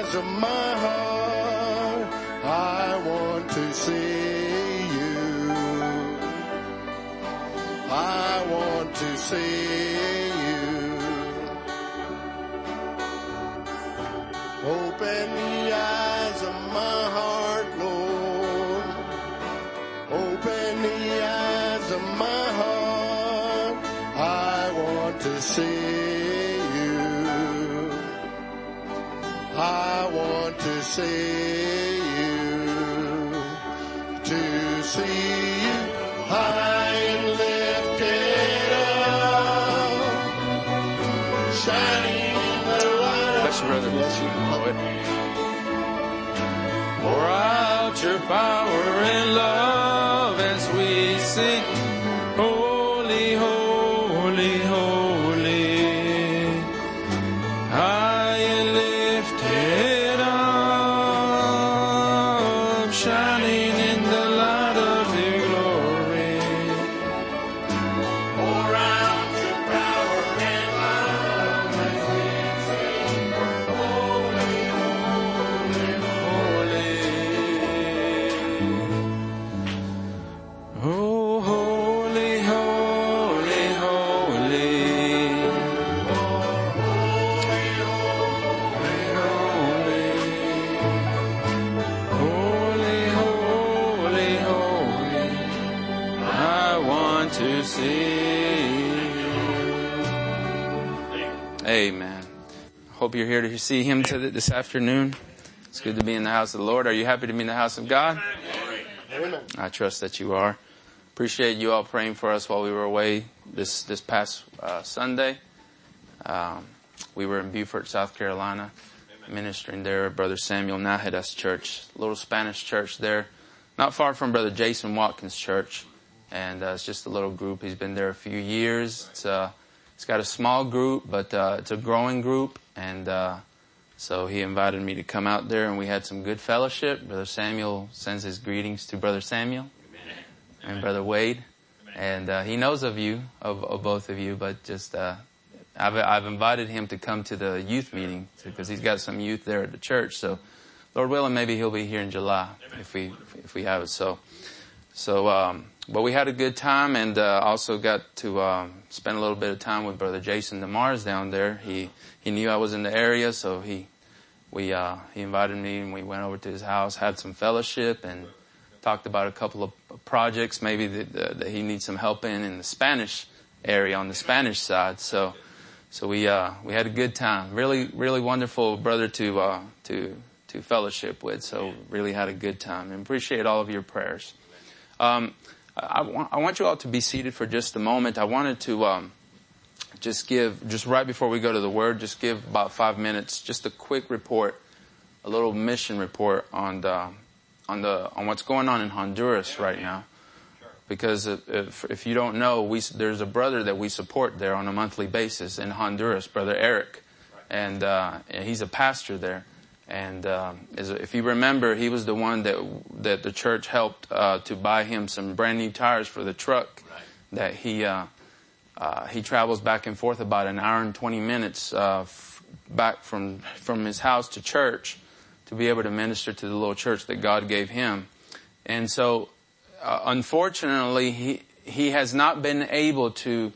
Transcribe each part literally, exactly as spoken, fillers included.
eyes of my heart, I want to see you. I want to see you. Open the eyes of my heart, Lord. Open the eyes of my heart. I want to see you. I want to see you. To see you high and lifted up, shining in the light. Bless you, brother. Bless you. Pour out your power and love as we sing, holy, holy, holy, high and lifted up, shining in the light of your glory. Pour out your power and love as we sing, holy, holy, holy. Oh, holy, holy, holy. Holy, holy, holy, holy. I want to see you. Amen. Hope you're here to see him to this afternoon. It's good to be in the house of the Lord. Are you happy to be in the house of God? Amen. I trust that you are. Appreciate you all praying for us while we were away this this past uh, Sunday. Um, we were in Beaufort, South Carolina, ministering there at Brother Samuel Najeda's church, little Spanish church there, not far from Brother Jason Watkins' church. And uh, it's just a little group. He's been there a few years. It's uh, it's got a small group, but uh, it's a growing group. And uh, so he invited me to come out there, and we had some good fellowship. Brother Samuel sends his greetings to Brother Samuel and Brother Wade. And uh, he knows of you, of, of both of you, but just uh, I've, I've invited him to come to the youth meeting because he's got some youth there at the church. So, Lord willing, maybe he'll be here in July if we if we have it. So, so um, but we had a good time, and uh, also got to um, spend a little bit of time with Brother Jason DeMars down there. He he knew I was in the area, so he we uh, he invited me, and we went over to his house, had some fellowship, and talked about a couple of projects maybe that, uh, that he needs some help in in the Spanish area, on the Spanish side. So, so we uh, we had a good time. Really, really wonderful brother to uh, to to fellowship with. So, really had a good time, and appreciate all of your prayers. Um, I, want, I want you all to be seated for just a moment. I wanted to um, just give, just right before we go to the Word, just give about five minutes, just a quick report, a little mission report on the on the on what's going on in Honduras right now. Because if, if you don't know, we, there's a brother that we support there on a monthly basis in Honduras, Brother Eric, and, uh, and he's a pastor there. And um, as, if you remember, he was the one that that the church helped uh, to buy him some brand new tires for the truck. Right. That he uh, uh, he travels back and forth about an hour and twenty minutes uh, f- back from from his house to church to be able to minister to the little church that God gave him. And so, uh, unfortunately, he he has not been able to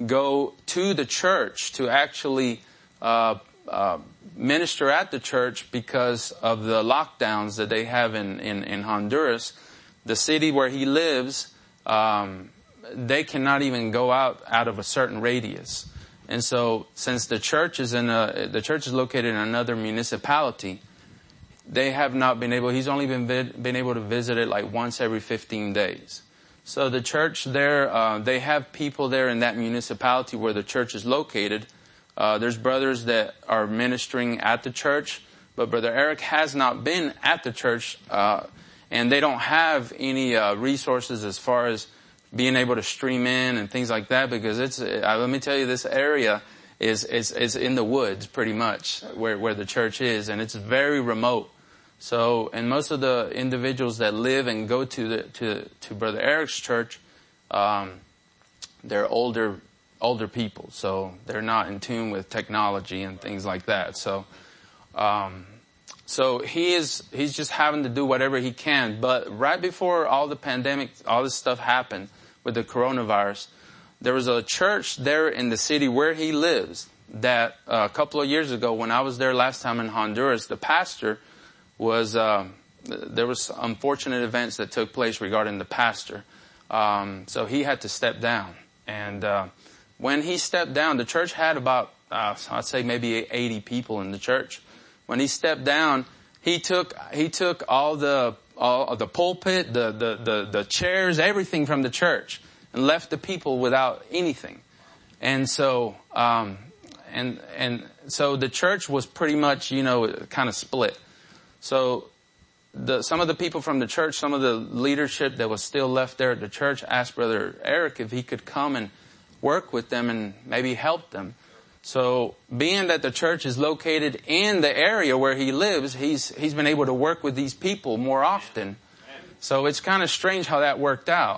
go to the church to actually uh, uh, minister at the church because of the lockdowns that they have in, in, in Honduras. The city where he lives, um, they cannot even go out out of a certain radius. And so, since the church is in a, the church is located in another municipality, they have not been able, he's only been vid, been able to visit it like once every fifteen days. So the church there, uh, they have people there in that municipality where the church is located. Uh, there's brothers that are ministering at the church, but Brother Eric has not been at the church, uh, and they don't have any, uh, resources as far as being able to stream in and things like that, because it's, uh, let me tell you, this area is, is, is in the woods pretty much where, where the church is, and it's very remote. So, and most of the individuals that live and go to the, to, to Brother Eric's church, um, they're older, older people. So they're not in tune with technology and things like that. So, um, so he is, he's just having to do whatever he can. But right before all the pandemic, all this stuff happened with the coronavirus, there was a church there in the city where he lives that uh, a couple of years ago, when I was there last time in Honduras, the pastor was, uh, there was unfortunate events that took place regarding the pastor. Um, so he had to step down. And uh, when he stepped down, the church had about, uh, I'd say maybe eighty people in the church. When he stepped down, he took, he took all the, all the pulpit, the, the, the, the chairs, everything from the church, and left the people without anything. And so, um, and, and so the church was pretty much, you know, kind of split. So the, some of the people from the church, some of the leadership that was still left there at the church asked Brother Eric if he could come and work with them and maybe help them. So being that the church is located in the area where he lives, he's, he's been able to work with these people more often. So it's kind of strange how that worked out.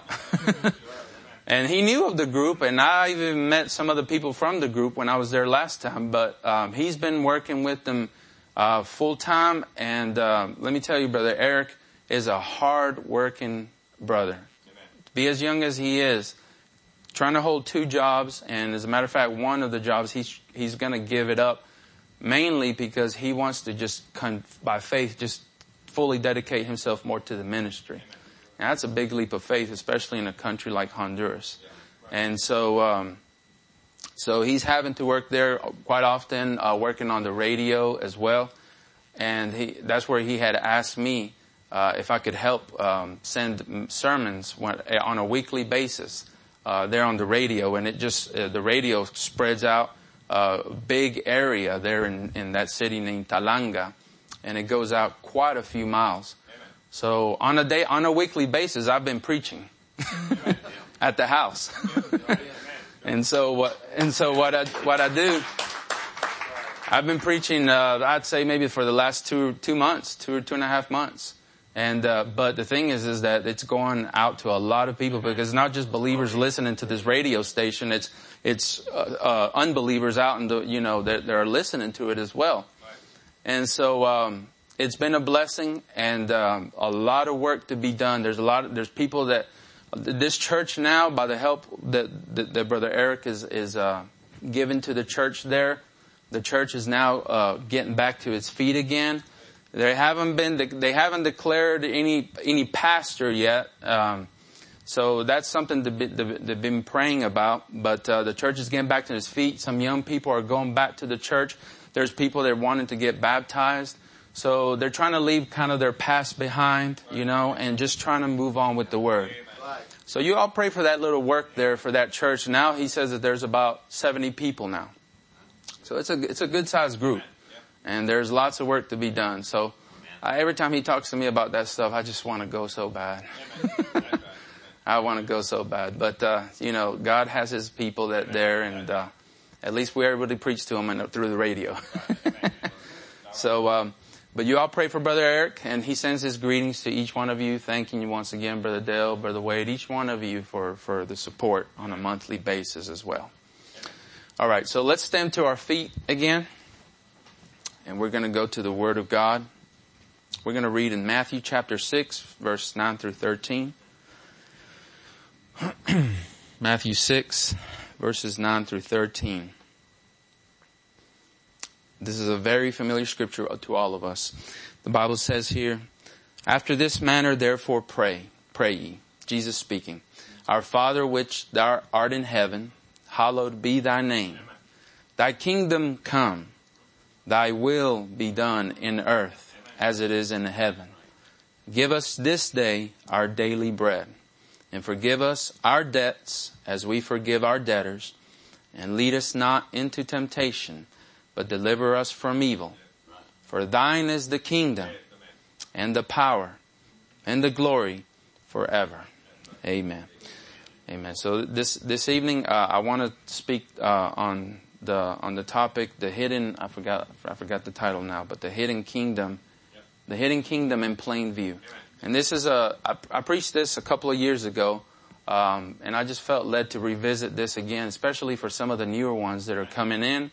And he knew of the group, and I even met some of the people from the group when I was there last time. But um, he's been working with them uh, full time. And uh, let me tell you, Brother Eric is a hard-working brother. Amen. To be as young as he is, trying to hold two jobs, and as a matter of fact, one of the jobs he's he's going to give it up, mainly because he wants to just, con- by faith, just fully dedicate himself more to the ministry. Now, that's a big leap of faith, especially in a country like Honduras. And so, um, so he's having to work there quite often, uh, working on the radio as well. And he, that's where he had asked me, uh, if I could help, um, send sermons on a weekly basis, uh, there on the radio. And it just, uh, the radio spreads out a big area there in, in that city named Talanga. And it goes out quite a few miles. So on a day, on a weekly basis, I've been preaching at the house. And so what, and so what I, what I do, I've been preaching, uh, I'd say maybe for the last two, two months, two or two and a half months. And, uh, but the thing is, is that it's going out to a lot of people, because it's not just believers listening to this radio station. It's, it's, uh, uh unbelievers out in the, you know, that they're listening to it as well. And so, um, it's been a blessing, and um, a lot of work to be done. There's a lot of, there's people that, this church now, by the help that, that, that Brother Eric is, is uh, given to the church there, the church is now uh, getting back to its feet again. They haven't been, they haven't declared any, any pastor yet. Um, so that's something to be, to, to been praying about. But uh, the church is getting back to its feet. Some young people are going back to the church. There's people that are wanting to get baptized. So they're trying to leave kind of their past behind, you know, and just trying to move on with the word. So you all pray for that little work there for that church. Now he says that there's about seventy people now. So it's a, it's a good sized group, and there's lots of work to be done. So uh, every time he talks to me about that stuff, I just want to go so bad. I want to go so bad. But, uh, you know, God has his people that there, and, uh, at least we're able to preach to them and through the radio. So, um, but you all pray for Brother Eric, and he sends his greetings to each one of you, thanking you once again, Brother Dale, Brother Wade, each one of you for, for the support on a monthly basis as well. All right, so let's stand to our feet again, and we're going to go to the Word of God. We're going to read in Matthew chapter six, verse nine through thirteen. Matthew six, verses nine through thirteen. This is a very familiar scripture to all of us. The Bible says here, "After this manner therefore pray, pray ye," Jesus speaking, "Our Father which thou art in heaven, hallowed be thy name. Thy kingdom come, thy will be done in earth as it is in heaven. Give us this day our daily bread, and forgive us our debts as we forgive our debtors, and lead us not into temptation, but deliver us from evil. For thine is the kingdom, and the power, and the glory forever." Amen. Amen. So this this evening, uh, I want to speak uh, on the on the topic, the hidden. I forgot I forgot the title now, but the hidden kingdom, the hidden kingdom in plain view. And this is a I, I preached this a couple of years ago, um, and I just felt led to revisit this again, especially for some of the newer ones that are coming in.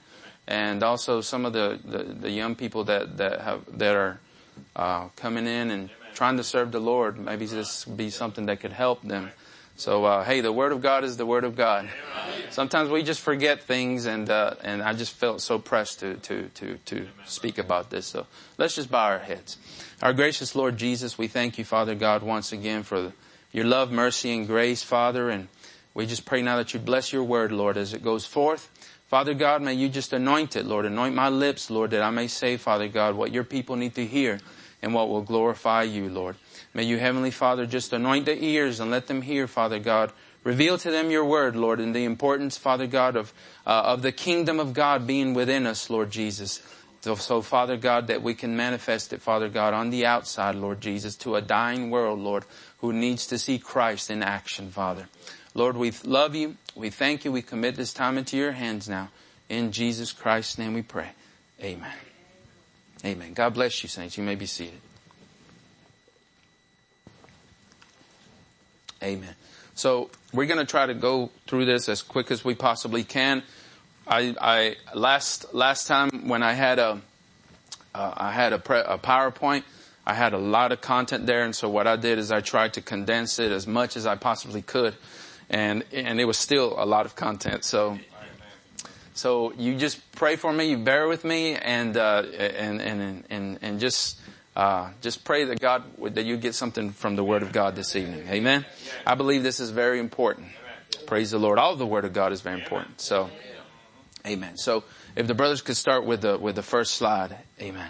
and also some of the, the, the young people that, that have, that are, uh, coming in and trying to serve the Lord. Maybe this be something that could help them. So, uh, hey, the Word of God is the Word of God. Sometimes we just forget things, and, uh, and I just felt so pressed to, to, to, to speak about this. So let's just bow our heads. Our gracious Lord Jesus, we thank you, Father God, once again for your love, mercy, and grace, Father. And we just pray now that you bless your word, Lord, as it goes forth. Father God, may you just anoint it, Lord. Anoint my lips, Lord, that I may say, Father God, what your people need to hear and what will glorify you, Lord. May you, Heavenly Father, just anoint the ears and let them hear, Father God. Reveal to them your word, Lord, and the importance, Father God, of uh, of the kingdom of God being within us, Lord Jesus. So, so, Father God, that we can manifest it, Father God, on the outside, Lord Jesus, to a dying world, Lord, who needs to see Christ in action, Father. Lord, we love you. We thank you. We commit this time into your hands now. In Jesus Christ's name we pray. Amen. Amen. God bless you, saints. You may be seated. Amen. So we're going to try to go through this as quick as we possibly can. I, I last last time when I had a uh, I had a, pre, a PowerPoint, I had a lot of content there, and so what I did is I tried to condense it as much as I possibly could, and and it was still a lot of content. So so you just pray for me, you bear with me, and uh, and and and and just. Uh, just pray that God, that you get something from the Word of God this evening. Amen. I believe this is very important. Praise the Lord. All of the Word of God is very important. So, amen. So, if the brothers could start with the, with the first slide. Amen.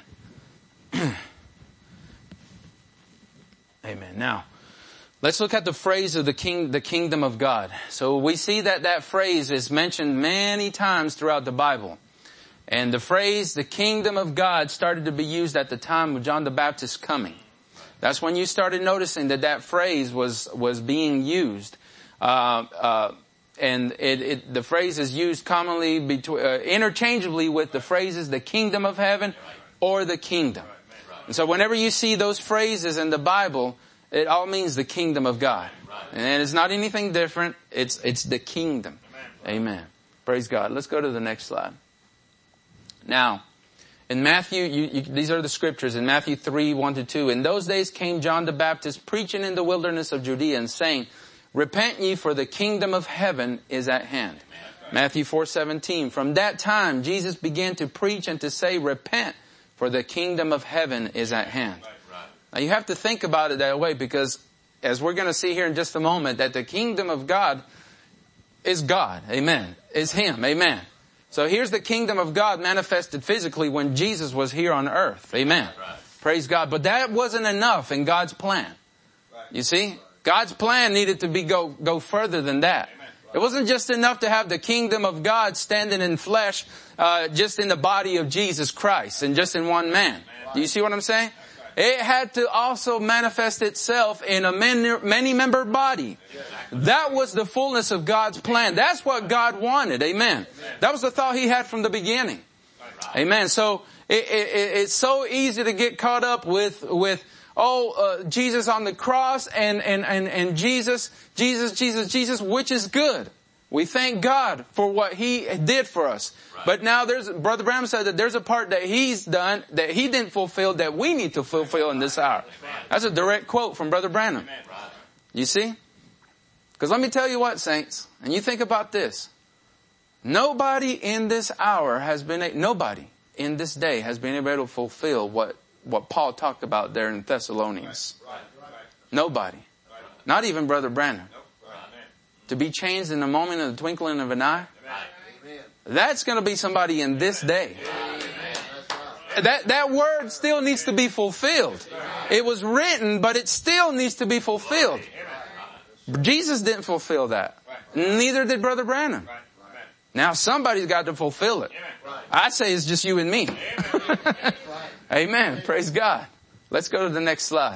Amen. Now, let's look at the phrase of the king, the kingdom of God. So we see that that phrase is mentioned many times throughout the Bible. And the phrase, the kingdom of God, started to be used at the time of John the Baptist's coming. That's when you started noticing that that phrase was, was being used. Uh, uh, and it, it, the phrase is used commonly, between, uh, interchangeably with the phrases, the kingdom of heaven or the kingdom. And so whenever you see those phrases in the Bible, it all means the kingdom of God. And it's not anything different. It's, it's the kingdom. Amen. Praise God. Let's go to the next slide. Now, in Matthew, you, you, these are the scriptures, in Matthew three, one to two. In those days came John the Baptist preaching in the wilderness of Judea and saying, repent ye, for the kingdom of heaven is at hand. Matthew four seventeen. From that time, Jesus began to preach and to say, repent, for the kingdom of heaven is at hand. Now you have to think about it that way, because as we're going to see here in just a moment, that the kingdom of God is God. Amen. Is Him. Amen. So here's the kingdom of God manifested physically when Jesus was here on earth. Amen. Right. Praise God. But that wasn't enough in God's plan. Right. You see, God's plan needed to be go, go further than that. Right. It wasn't just enough to have the kingdom of God standing in flesh, uh, just in the body of Jesus Christ and just in one man. Right. Do you see what I'm saying? It had to also manifest itself in a many-member body. That was the fullness of God's plan. That's what God wanted. Amen. That was the thought He had from the beginning. Amen. So it, it, it's so easy to get caught up with with oh uh, Jesus on the cross and and and and Jesus Jesus Jesus Jesus, which is good. We thank God for what He did for us. Right. But now there's, Brother Branham said that there's a part that He's done that He didn't fulfill that we need to fulfill in this hour. That's a direct quote from Brother Branham. You see? Because let me tell you what, saints, and you think about this. Nobody in this hour has been, a, nobody in this day has been able to fulfill what, what Paul talked about there in Thessalonians. Nobody. Not even Brother Branham. To be changed in a moment of the twinkling of an eye. Amen. That's going to be somebody in this day. Amen. That, that word still needs to be fulfilled. It was written, but it still needs to be fulfilled. Jesus didn't fulfill that. Neither did Brother Branham. Now somebody's got to fulfill it. I say it's just you and me. Amen. Praise God. Let's go to the next slide.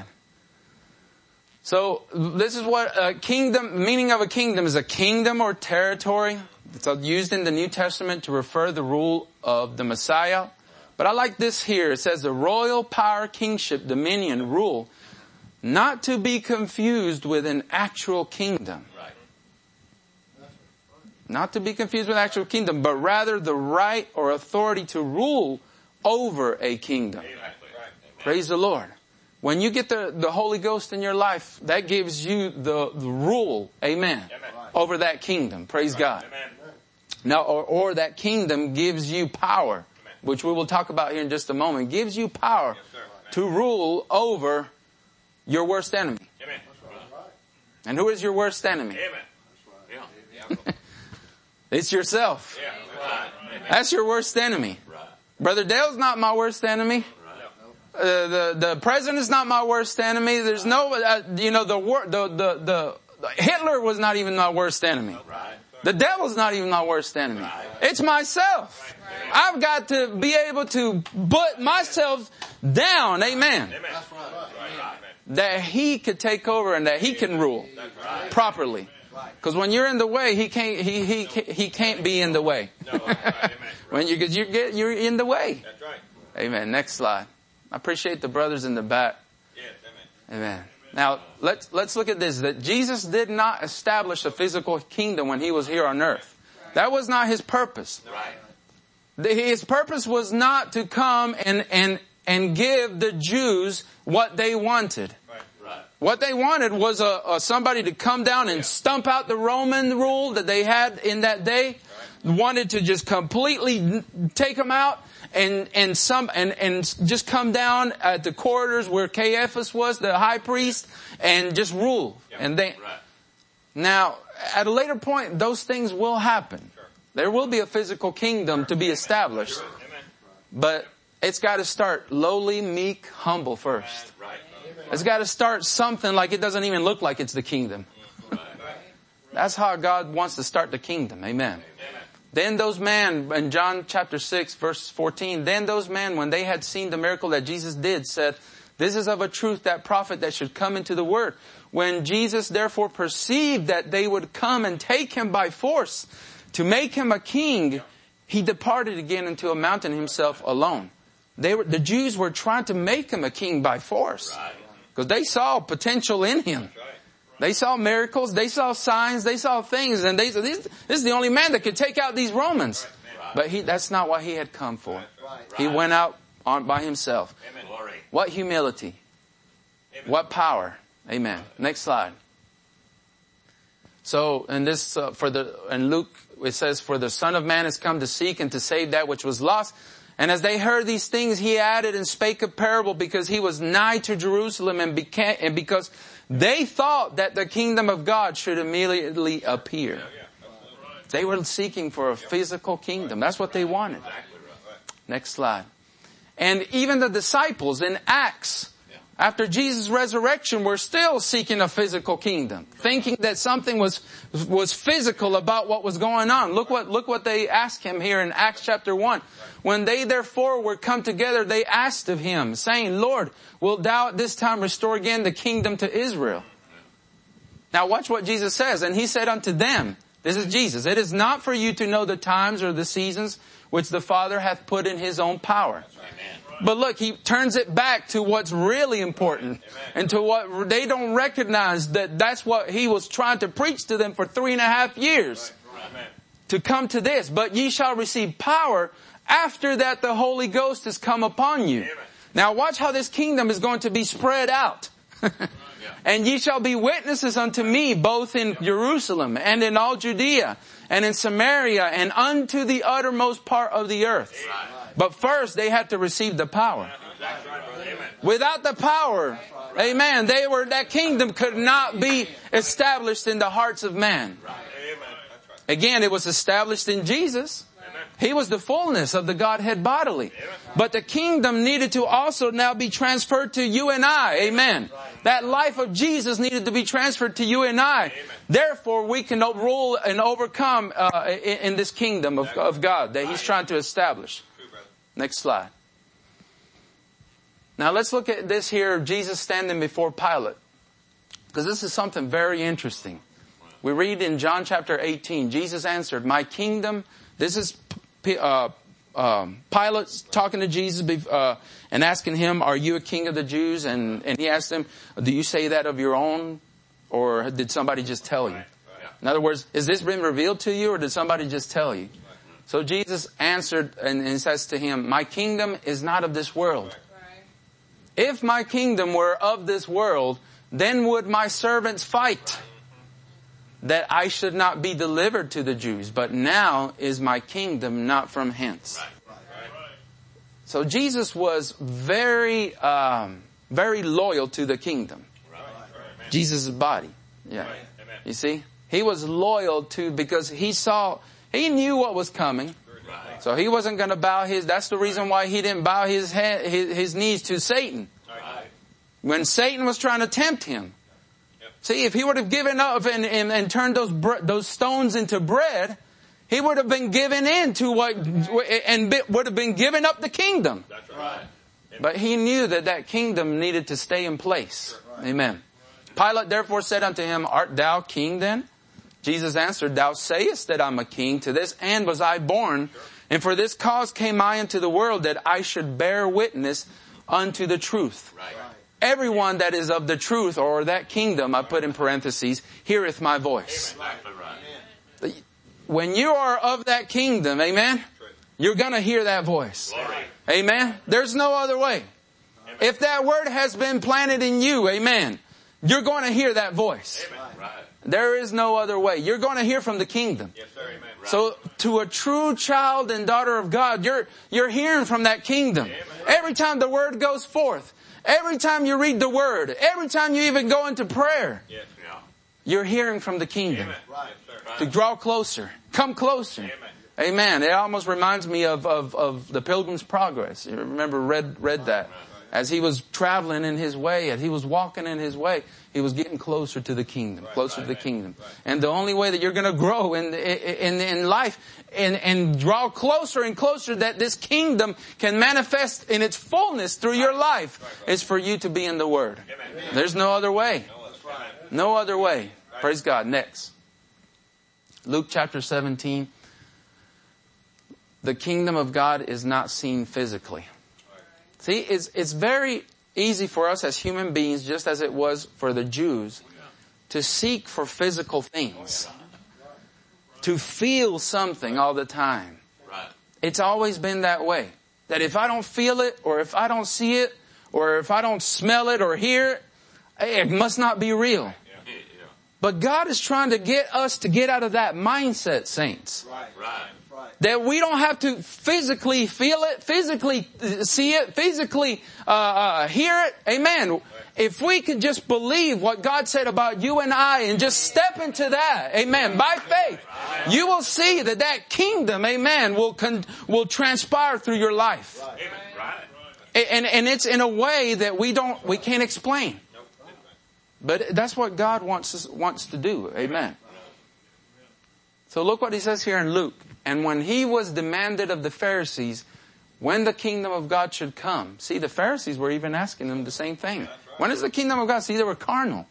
So this is what a kingdom, meaning of a kingdom is a kingdom or territory. It's used in the New Testament to refer the rule of the Messiah. But I like this here. It says the royal power, kingship, dominion, rule, not to be confused with an actual kingdom. Not to be confused with actual kingdom, but rather the right or authority to rule over a kingdom. Amen. Praise the Lord. When you get the, the Holy Ghost in your life, that gives you the, the rule, amen, amen, over that kingdom. Praise right. God. Amen. Now, or, or that kingdom gives you power, amen, which we will talk about here in just a moment. Gives you power yes, to rule over your worst enemy. Amen. And who is your worst enemy? Amen. Yeah. It's yourself. Yeah. That's your worst enemy. Brother Dale's not my worst enemy. Uh, the the president's not my worst enemy. There's no, uh, you know, the, the the the Hitler was not even my worst enemy. The devil's not even my worst enemy. It's myself. I've got to be able to put myself down. Amen. That he could take over and that he can rule properly. Because when you're in the way, he can't. He he he can't be in the way. When you because you get you're in the way. Amen. Next slide. I appreciate the brothers in the back. Yes, amen. Amen. Now, let's, let's look at this, that Jesus did not establish a physical kingdom when he was here on earth. That was not his purpose. Right. His purpose was not to come and, and, and give the Jews what they wanted. Right. Right. What they wanted was a, a somebody to come down and yeah. stump out the Roman rule that they had in that day. Right. Wanted to just completely take them out. And, and some, and, and just come down at the corridors where Caiaphas was, the high priest, and just rule. Yep. And they, right. Now, at a later point, those things will happen. Sure. There will be a physical kingdom to be established. Sure. But it's got to start lowly, meek, humble first. Right. It's got to start something like it doesn't even look like it's the kingdom. Right. That's how God wants to start the kingdom. Amen. Amen. Then those men, in John chapter six, verse fourteen, then those men, when they had seen the miracle that Jesus did, said, this is of a truth that prophet that should come into the word. When Jesus therefore perceived that they would come and take him by force to make him a king, he departed again into a mountain himself alone. They were, the Jews were trying to make him a king by force because they saw potential in him. They saw miracles, they saw signs, they saw things, and they said, this, this is the only man that could take out these Romans. But he, that's not what he had come for. He went out on by himself. What humility. What power. Amen. Next slide. So, in this, uh, for the, in Luke, it says, for the Son of Man has come to seek and to save that which was lost. And as they heard these things, he added and spake a parable because he was nigh to Jerusalem and became, and because they thought that the kingdom of God should immediately appear. They were seeking for a physical kingdom. That's what they wanted. Next slide. And even the disciples in Acts, after Jesus' resurrection, were still seeking a physical kingdom, thinking that something was was physical about what was going on. Look what look what they asked him here in Acts chapter one. When they therefore were come together, they asked of him, saying, Lord, wilt thou at this time restore again the kingdom to Israel? Now watch what Jesus says. And he said unto them, this is Jesus, it is not for you to know the times or the seasons which the Father hath put in his own power. But look, he turns it back to what's really important and to what they don't recognize, that that's what he was trying to preach to them for three and a half years. To come to this, but ye shall receive power. After that, the Holy Ghost has come upon you. Amen. Now watch how this kingdom is going to be spread out. And ye shall be witnesses unto me, both in Jerusalem and in all Judea and in Samaria and unto the uttermost part of the earth. Amen. But first they had to receive the power. Without the power, amen, they were, that kingdom could not be established in the hearts of man. Again, it was established in Jesus. He was the fullness of the Godhead bodily. But the kingdom needed to also now be transferred to you and I. Amen. That life of Jesus needed to be transferred to you and I. Therefore, we can rule and overcome uh, in, in this kingdom of, of God that he's trying to establish. Next slide. Now let's look at this here, Jesus standing before Pilate. Because this is something very interesting. We read in John chapter eighteen, Jesus answered, my kingdom, this is uh, um, Pilate talking to Jesus uh, and asking him, are you a king of the Jews? And, and he asked him, do you say that of your own, or did somebody just tell you? In other words, has this been revealed to you or did somebody just tell you? So Jesus answered and, and says to him, my kingdom is not of this world. If my kingdom were of this world, then would my servants fight that I should not be delivered to the Jews. But now is my kingdom not from hence. So Jesus was very, um, very loyal to the kingdom. Jesus' body. Yeah. You see? He was loyal to, because he saw, he knew what was coming. So he wasn't going to bow his, that's the reason why he didn't bow his head, his, his knees to Satan. When Satan was trying to tempt him. See, if he would have given up and, and, and turned those, those stones into bread, he would have been given in to what, and would have been given up the kingdom. That's right. But he knew that that kingdom needed to stay in place. Amen. Pilate therefore said unto him, art thou king then? Jesus answered, thou sayest that I'm a king. To this end was I born. And for this cause came I into the world, that I should bear witness unto the truth. Right. Everyone that is of the truth, or that kingdom, I put in parentheses, heareth my voice. Amen. When you are of that kingdom, amen, you're going to hear that voice. Glory. Amen. There's no other way. Amen. If that word has been planted in you, amen, you're going to hear that voice. Amen. Right. There is no other way. You're going to hear from the kingdom. Yes, sir. Amen. Right. So to a true child and daughter of God, you're, you're hearing from that kingdom. Amen. Every time the word goes forth, every time you read the word, every time you even go into prayer, yes, yeah. you're hearing from the kingdom. Right, right. To draw closer. Come closer. Amen. Amen. It almost reminds me of, of, of the Pilgrim's Progress. You remember, read, read that. As he was traveling in his way, as he was walking in his way, he was getting closer to the kingdom, closer to the kingdom. And the only way that you're going to grow in, in, in life and, and draw closer and closer that this kingdom can manifest in its fullness through your life is for you to be in the Word. There's no other way. No other way. Praise God. Next. Luke chapter seventeen. The kingdom of God is not seen physically. See, it's, it's very easy for us as human beings, just as it was for the Jews, to seek for physical things. To feel something all the time. It's always been that way. That if I don't feel it, or if I don't see it, or if I don't smell it or hear it, it must not be real. But God is trying to get us to get out of that mindset, saints. Right, right. That we don't have to physically feel it, physically see it, physically uh, uh hear it. Amen. If we could just believe what God said about you and I and just step into that, amen, by faith, you will see that that kingdom, amen, will con- will transpire through your life. And, and it's in a way that we don't, we can't explain. But that's what God wants us, wants to do. Amen. So look what he says here in Luke. And when he was demanded of the Pharisees when the kingdom of God should come. See, the Pharisees were even asking him the same thing. When is the kingdom of God? See, they were carnal.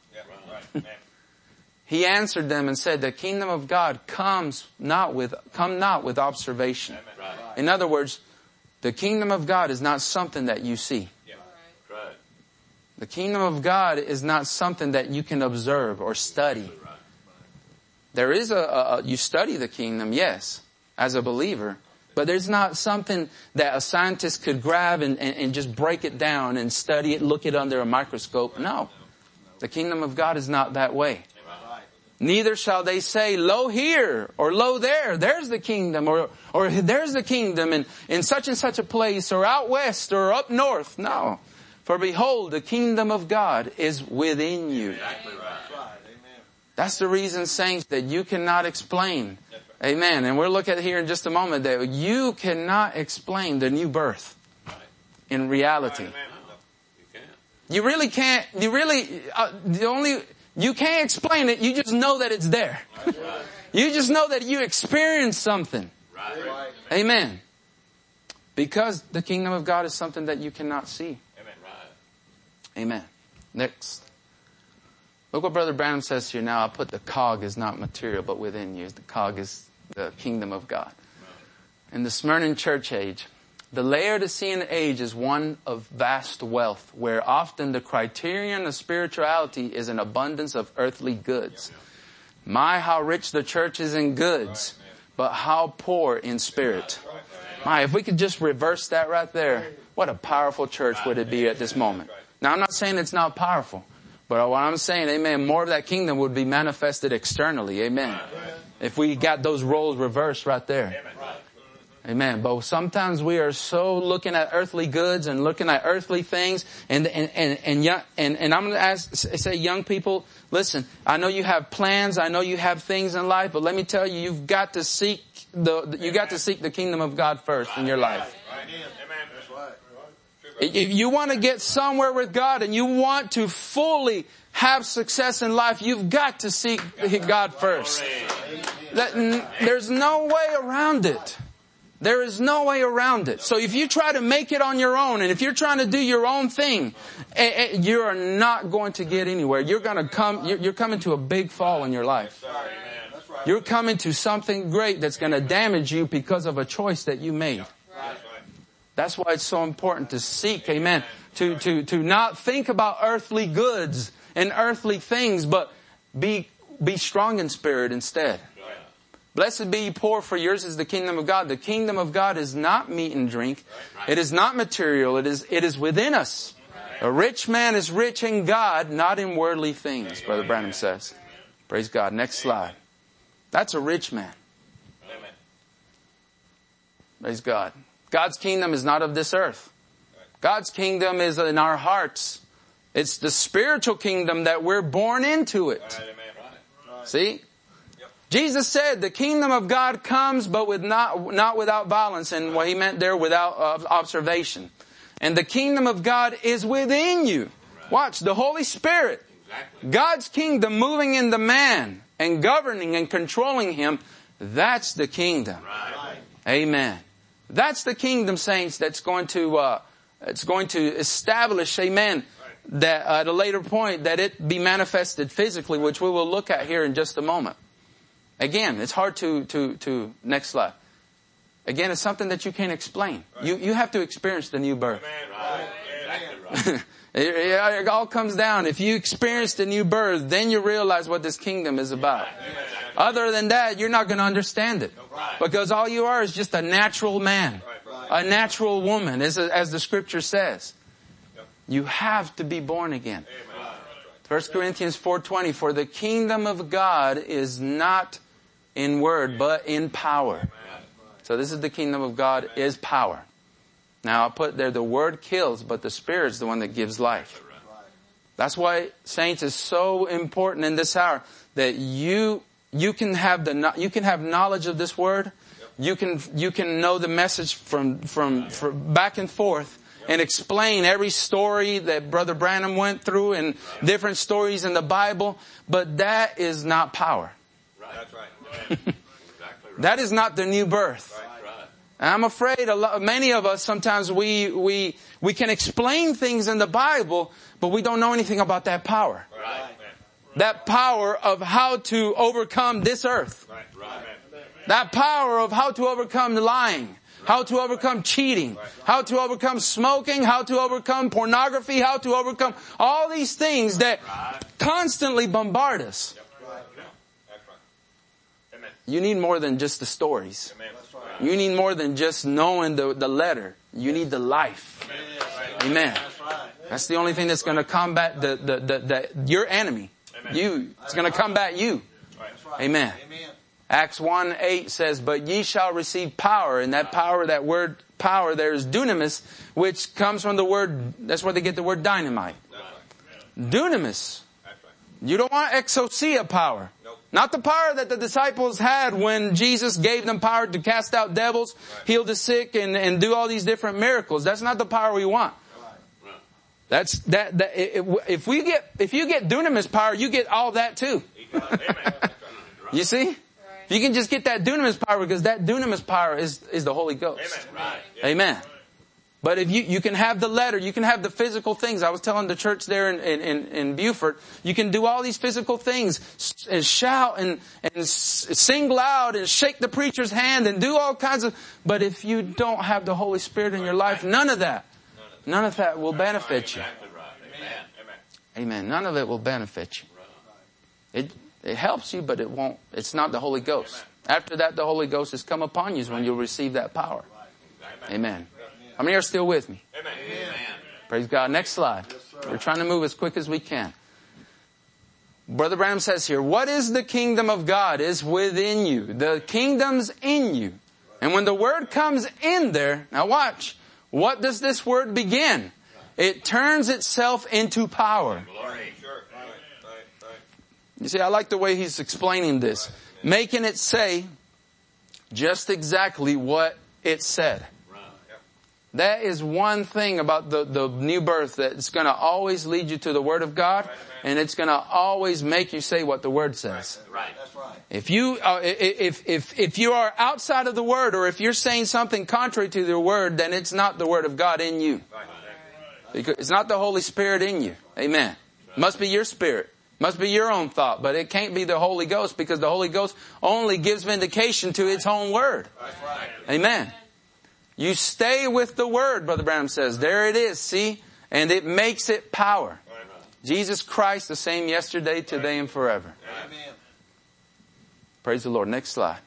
He answered them and said, the kingdom of God comes not with, come not with observation. In other words, the kingdom of God is not something that you see. The kingdom of God is not something that you can observe or study. There is a, a, you study the kingdom, yes, as a believer, but there's not something that a scientist could grab and, and, and just break it down and study it, look it under a microscope. No. The kingdom of God is not that way. Neither shall they say, lo here, or lo there, there's the kingdom, or, or there's the kingdom in, in such and such a place, or out west, or up north. No. For behold, the kingdom of God is within you. Exactly right. That's the reason, saints, that you cannot explain. Amen. And we'll look at here in just a moment that you cannot explain the new birth in reality. You really can't, you really, uh, the only, you can't explain it. You just know that it's there. You just know that you experienced something. Amen. Because the kingdom of God is something that you cannot see. Amen. Next. Look what Brother Branham says here now. I put the cog is not material, but within you. The cog is the kingdom of God. In the Smyrna church age, the Laodicean age is one of vast wealth, where often the criterion of spirituality is an abundance of earthly goods. My, how rich the church is in goods, but how poor in spirit. My, if we could just reverse that right there, what a powerful church would it be at this moment. Now, I'm not saying it's not powerful, but what I'm saying, amen, more of that kingdom would be manifested externally, amen. If we got those roles reversed right there. Amen. But sometimes we are so looking at earthly goods and looking at earthly things, and and and and young, and, and I'm going to ask, say, young people, listen. I know you have plans. I know you have things in life, but let me tell you, you've got to seek the you got to seek the kingdom of God first in your life. If you want to get somewhere with God and you want to fully have success in life, you've got to seek God first. That, there's no way around it. There is no way around it. So if you try to make it on your own, and if you're trying to do your own thing, you are not going to get anywhere. You're going to come, you're coming to a big fall in your life. You're coming to something great that's going to damage you because of a choice that you made. That's why it's so important to seek, amen, to, to, to not think about earthly goods and earthly things, but be, be strong in spirit instead. Blessed be ye poor, for yours is the kingdom of God. The kingdom of God is not meat and drink. It is not material. It is, it is within us. A rich man is rich in God, not in worldly things, Brother Branham says. Praise God. Next slide. That's a rich man. Praise God. God's kingdom is not of this earth. God's kingdom is in our hearts. It's the spiritual kingdom that we're born into it. See? Jesus said the kingdom of God comes, but with not, not without violence, and what he meant there, without uh, observation. And the kingdom of God is within you. Watch, the Holy Spirit. God's kingdom moving in the man and governing and controlling him. That's the kingdom. Amen. That's the kingdom, saints, that's going to, uh, it's going to establish, amen, that uh, at a later point, that it be manifested physically, which we will look at here in just a moment. Again, it's hard to, to, to, next slide. Again, it's something that you can't explain. You, you have to experience the new birth. it, it all comes down. If you experience the new birth, then you realize what this kingdom is about. Other than that, you're not going to understand it. Because all you are is just a natural man. A natural woman, as, as the scripture says. You have to be born again. First Corinthians four twenty, for the kingdom of God is not in word, but in power. So this is the kingdom of God, is power. Now I'll put there, the word kills, but the Spirit's the one that gives life. That's why, saints, is so important in this hour that you, you can have the, you can have knowledge of this word. You can, you can know the message from, from, from back and forth and explain every story that Brother Branham went through and different stories in the Bible. But that is not power. That's right. That is not the new birth. And I'm afraid a lot, many of us, sometimes we, we, we can explain things in the Bible, but we don't know anything about that power. That power of how to overcome this earth. That power of how to overcome lying. How to overcome cheating. How to overcome smoking. How to overcome pornography. How to overcome all these things that constantly bombard us. You need more than just the stories. You need more than just knowing the, the letter. You need the life. Amen. That's the only thing that's going to combat the, the, the, the, your enemy. You. It's going to combat you. Amen. Acts one eight says, but ye shall receive power. And that power, that word power there is dunamis, which comes from the word, that's where they get the word dynamite. Dunamis. You don't want exousia power. Not the power that the disciples had when Jesus gave them power to cast out devils, heal the sick, and, and do all these different miracles. That's not the power we want. That's that. that if we get, if you get dunamis power, you get all that too. You see, if you can just get that dunamis power, because that dunamis power is is the Holy Ghost. Amen. But if you, you can have the letter, you can have the physical things. I was telling the church there in, in, in Beaufort, you can do all these physical things and shout and, and sing loud and shake the preacher's hand and do all kinds of, but if you don't have the Holy Spirit in your life, none of that, none of that will benefit you. Amen. None of it will benefit you. It, It helps you, but it won't, it's not the Holy Ghost. After that, the Holy Ghost has come upon you is when you'll receive that power. Amen. How many are still with me? Amen. Praise God. Next slide. We're trying to move as quick as we can. Brother Branham says here, what is the kingdom of God is within you. The kingdom's in you. And when the word comes in there, now watch, what does this word begin? It turns itself into power. You see, I like the way he's explaining this. Making it say just exactly what it said. That is one thing about the, the new birth, that it's going to always lead you to the Word of God, and it's going to always make you say what the Word says. Right. That's right. If you, uh, if, if, if you are outside of the Word, or if you're saying something contrary to the Word, then it's not the Word of God in you. Because it's not the Holy Spirit in you. Amen. Must be your spirit. Must be your own thought, but it can't be the Holy Ghost, because the Holy Ghost only gives vindication to its own Word. Amen. You stay with the Word, Brother Branham says. There it is, see? And it makes it power. Jesus Christ, the same yesterday, today, and forever. Amen. Praise the Lord. Next slide.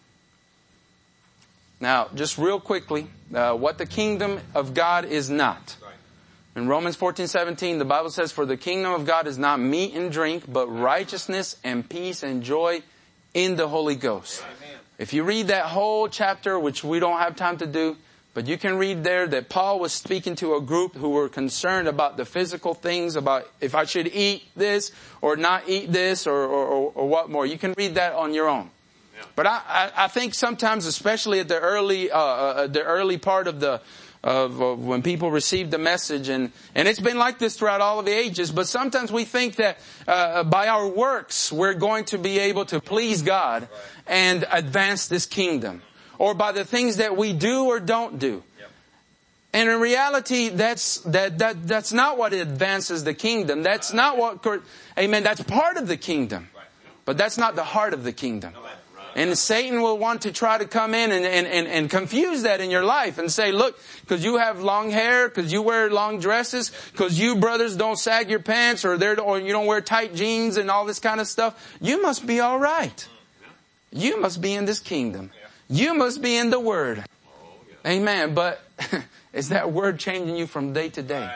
Now, just real quickly, uh, what the kingdom of God is not. In Romans fourteen seventeen, the Bible says, for the kingdom of God is not meat and drink, but righteousness and peace and joy in the Holy Ghost. Amen. If you read that whole chapter, which we don't have time to do, but you can read there that Paul was speaking to a group who were concerned about the physical things, about if I should eat this or not eat this, or, or, or what more. You can read that on your own. Yeah. But I, I, I think sometimes, especially at the early, uh, uh, the early part of the, of, of when people receive the message, and, and it's been like this throughout all of the ages, but sometimes we think that, uh, by our works, we're going to be able to please God and advance this kingdom. Or by the things that we do or don't do. Yep. And in reality, that's, that, that, that's not what advances the kingdom. That's not what, amen, that's part of the kingdom. But that's not the heart of the kingdom. And Satan will want to try to come in and, and, and, and confuse that in your life and say, look, because you have long hair, because you wear long dresses, because you brothers don't sag your pants, or, or you don't wear tight jeans and all this kind of stuff, you must be all right. You must be in this kingdom. You must be in the Word. Amen. But is that Word changing you from day to day?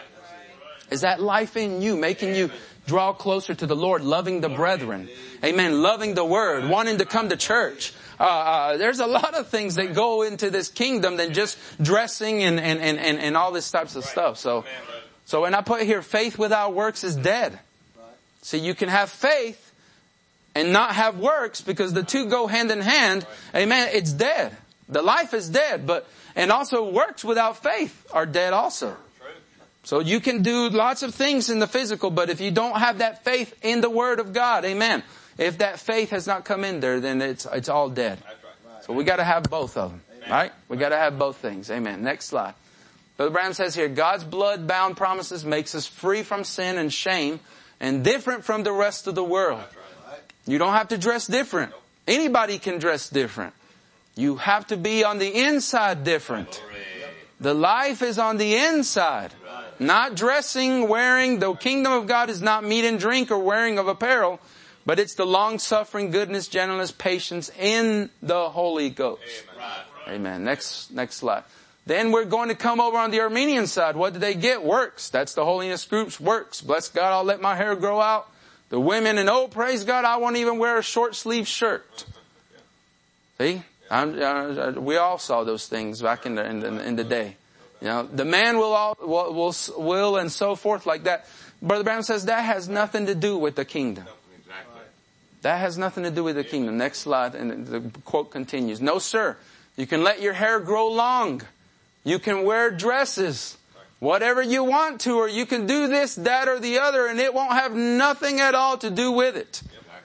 Is that life in you, making you draw closer to the Lord, loving the brethren? Amen. Loving the Word, wanting to come to church. Uh, uh, there's a lot of things that go into this kingdom than just dressing and, and, and, and, and all this types of stuff. So, so when I put here, faith without works is dead. See, you can have faith and not have works, because the two go hand in hand. Amen. It's dead. The life is dead, but, and also works without faith are dead also. So you can do lots of things in the physical, but if you don't have that faith in the Word of God, amen. If that faith has not come in there, then it's, it's all dead. So we gotta have both of them, right? We gotta have both things. Amen. Next slide. Brother Branham says here, God's blood-bound promises makes us free from sin and shame and different from the rest of the world. You don't have to dress different. Anybody can dress different. You have to be on the inside different. The life is on the inside. Not dressing, wearing. The kingdom of God is not meat and drink or wearing of apparel, but it's the long-suffering, goodness, gentleness, patience in the Holy Ghost. Amen. Next, next slide. Then we're going to come over on the Armenian side. What did they get? Works. That's the holiness group's works. Bless God, I'll let my hair grow out. The women, and oh, praise God, I won't even wear a short sleeve shirt. See? I'm, uh, we all saw those things back in the, in the, in the day. You know, the man will, all, will, will, will and so forth like that. Brother Branham says that has nothing to do with the kingdom. That has nothing to do with the kingdom. Next slide, and the quote continues. No, sir. You can let your hair grow long. You can wear dresses. Whatever you want to, or you can do this, that, or the other, and it won't have nothing at all to do with it.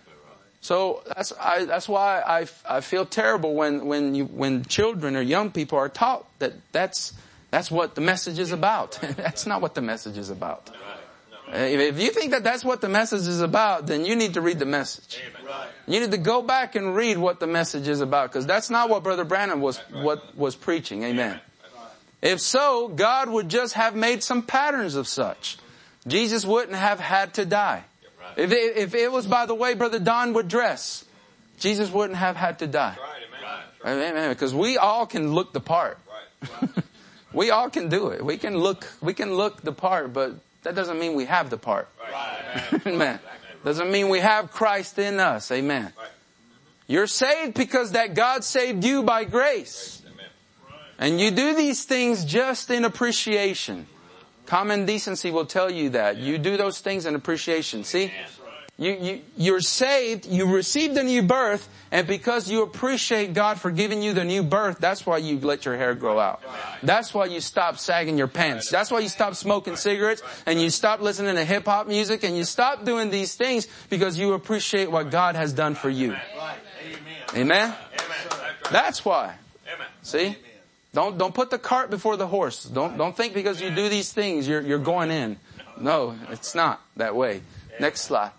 So that's I, that's why I, I feel terrible when when you when children or young people are taught that that's that's what the message is about. That's not what the message is about. If you think that that's what the message is about, then you need to read the message. You need to go back and read what the message is about, because that's not what Brother Branham was what was preaching. Amen. If so, God would just have made some patterns of such. Jesus wouldn't have had to die. If it, if it was by the way Brother Don would dress, Jesus wouldn't have had to die. Amen. Because we all can look the part. We all can do it. We can look, we can look the part, but that doesn't mean we have the part. Amen. Doesn't mean we have Christ in us. Amen. You're saved because that God saved you by grace. And you do these things just in appreciation. Common decency will tell you that. You do those things in appreciation. See? You, you, you're saved, you received a new birth, and because you appreciate God for giving you the new birth, that's why you let your hair grow out. That's why you stop sagging your pants. That's why you stop smoking cigarettes, and you stop listening to hip-hop music, and you stop doing these things because you appreciate what God has done for you. Amen? That's why. See? Don't, don't put the cart before the horse. Don't, don't think because you do these things, you're, you're going in. No, it's not that way. Next slide.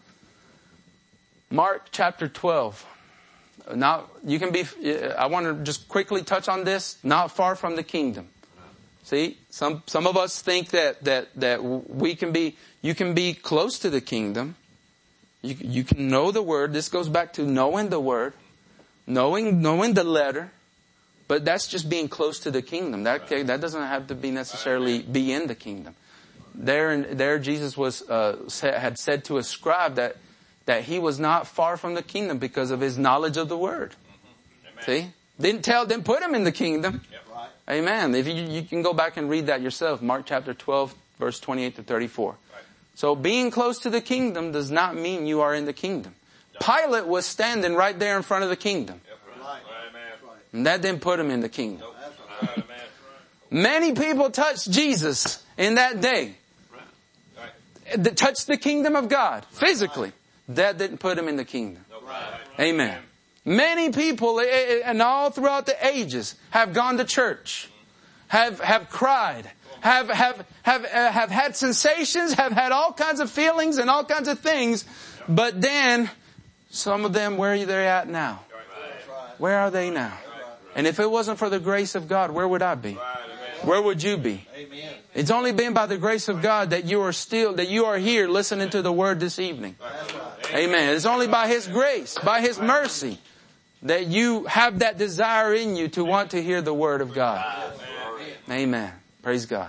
Mark chapter twelve. Now, you can be, I want to just quickly touch on this. Not far from the kingdom. See, some, some of us think that, that, that we can be, you can be close to the kingdom. You, you can know the word. This goes back to knowing the word. Knowing, knowing the letter. But that's just being close to the kingdom. That, that doesn't have to be necessarily be in the kingdom. There, there Jesus was, uh, had said to a scribe that, that he was not far from the kingdom because of his knowledge of the word. Mm-hmm. See? Didn't tell, didn't put him in the kingdom. Yep. Right. Amen. If you, you can go back and read that yourself. Mark chapter twelve, verse twenty-eight to thirty-four. Right. So being close to the kingdom does not mean you are in the kingdom. No. Pilate was standing right there in front of the kingdom. Yep. Right. Right. And that didn't put him in the kingdom. Nope. Right. Many people touched Jesus in that day. Right. Right. Touched the kingdom of God physically. Right. That didn't put him in the kingdom. Right. Amen. Many people, and all throughout the ages, have gone to church, have have cried, have have have uh, have had sensations, have had all kinds of feelings and all kinds of things, but then some of them, where are they at now? Where are they now? And if it wasn't for the grace of God, where would I be? Where would you be? It's only been by the grace of God that you are still, that you are here listening to the word this evening. Amen. It's only by His grace, by His mercy, that you have that desire in you to want to hear the word of God. Amen. Praise God.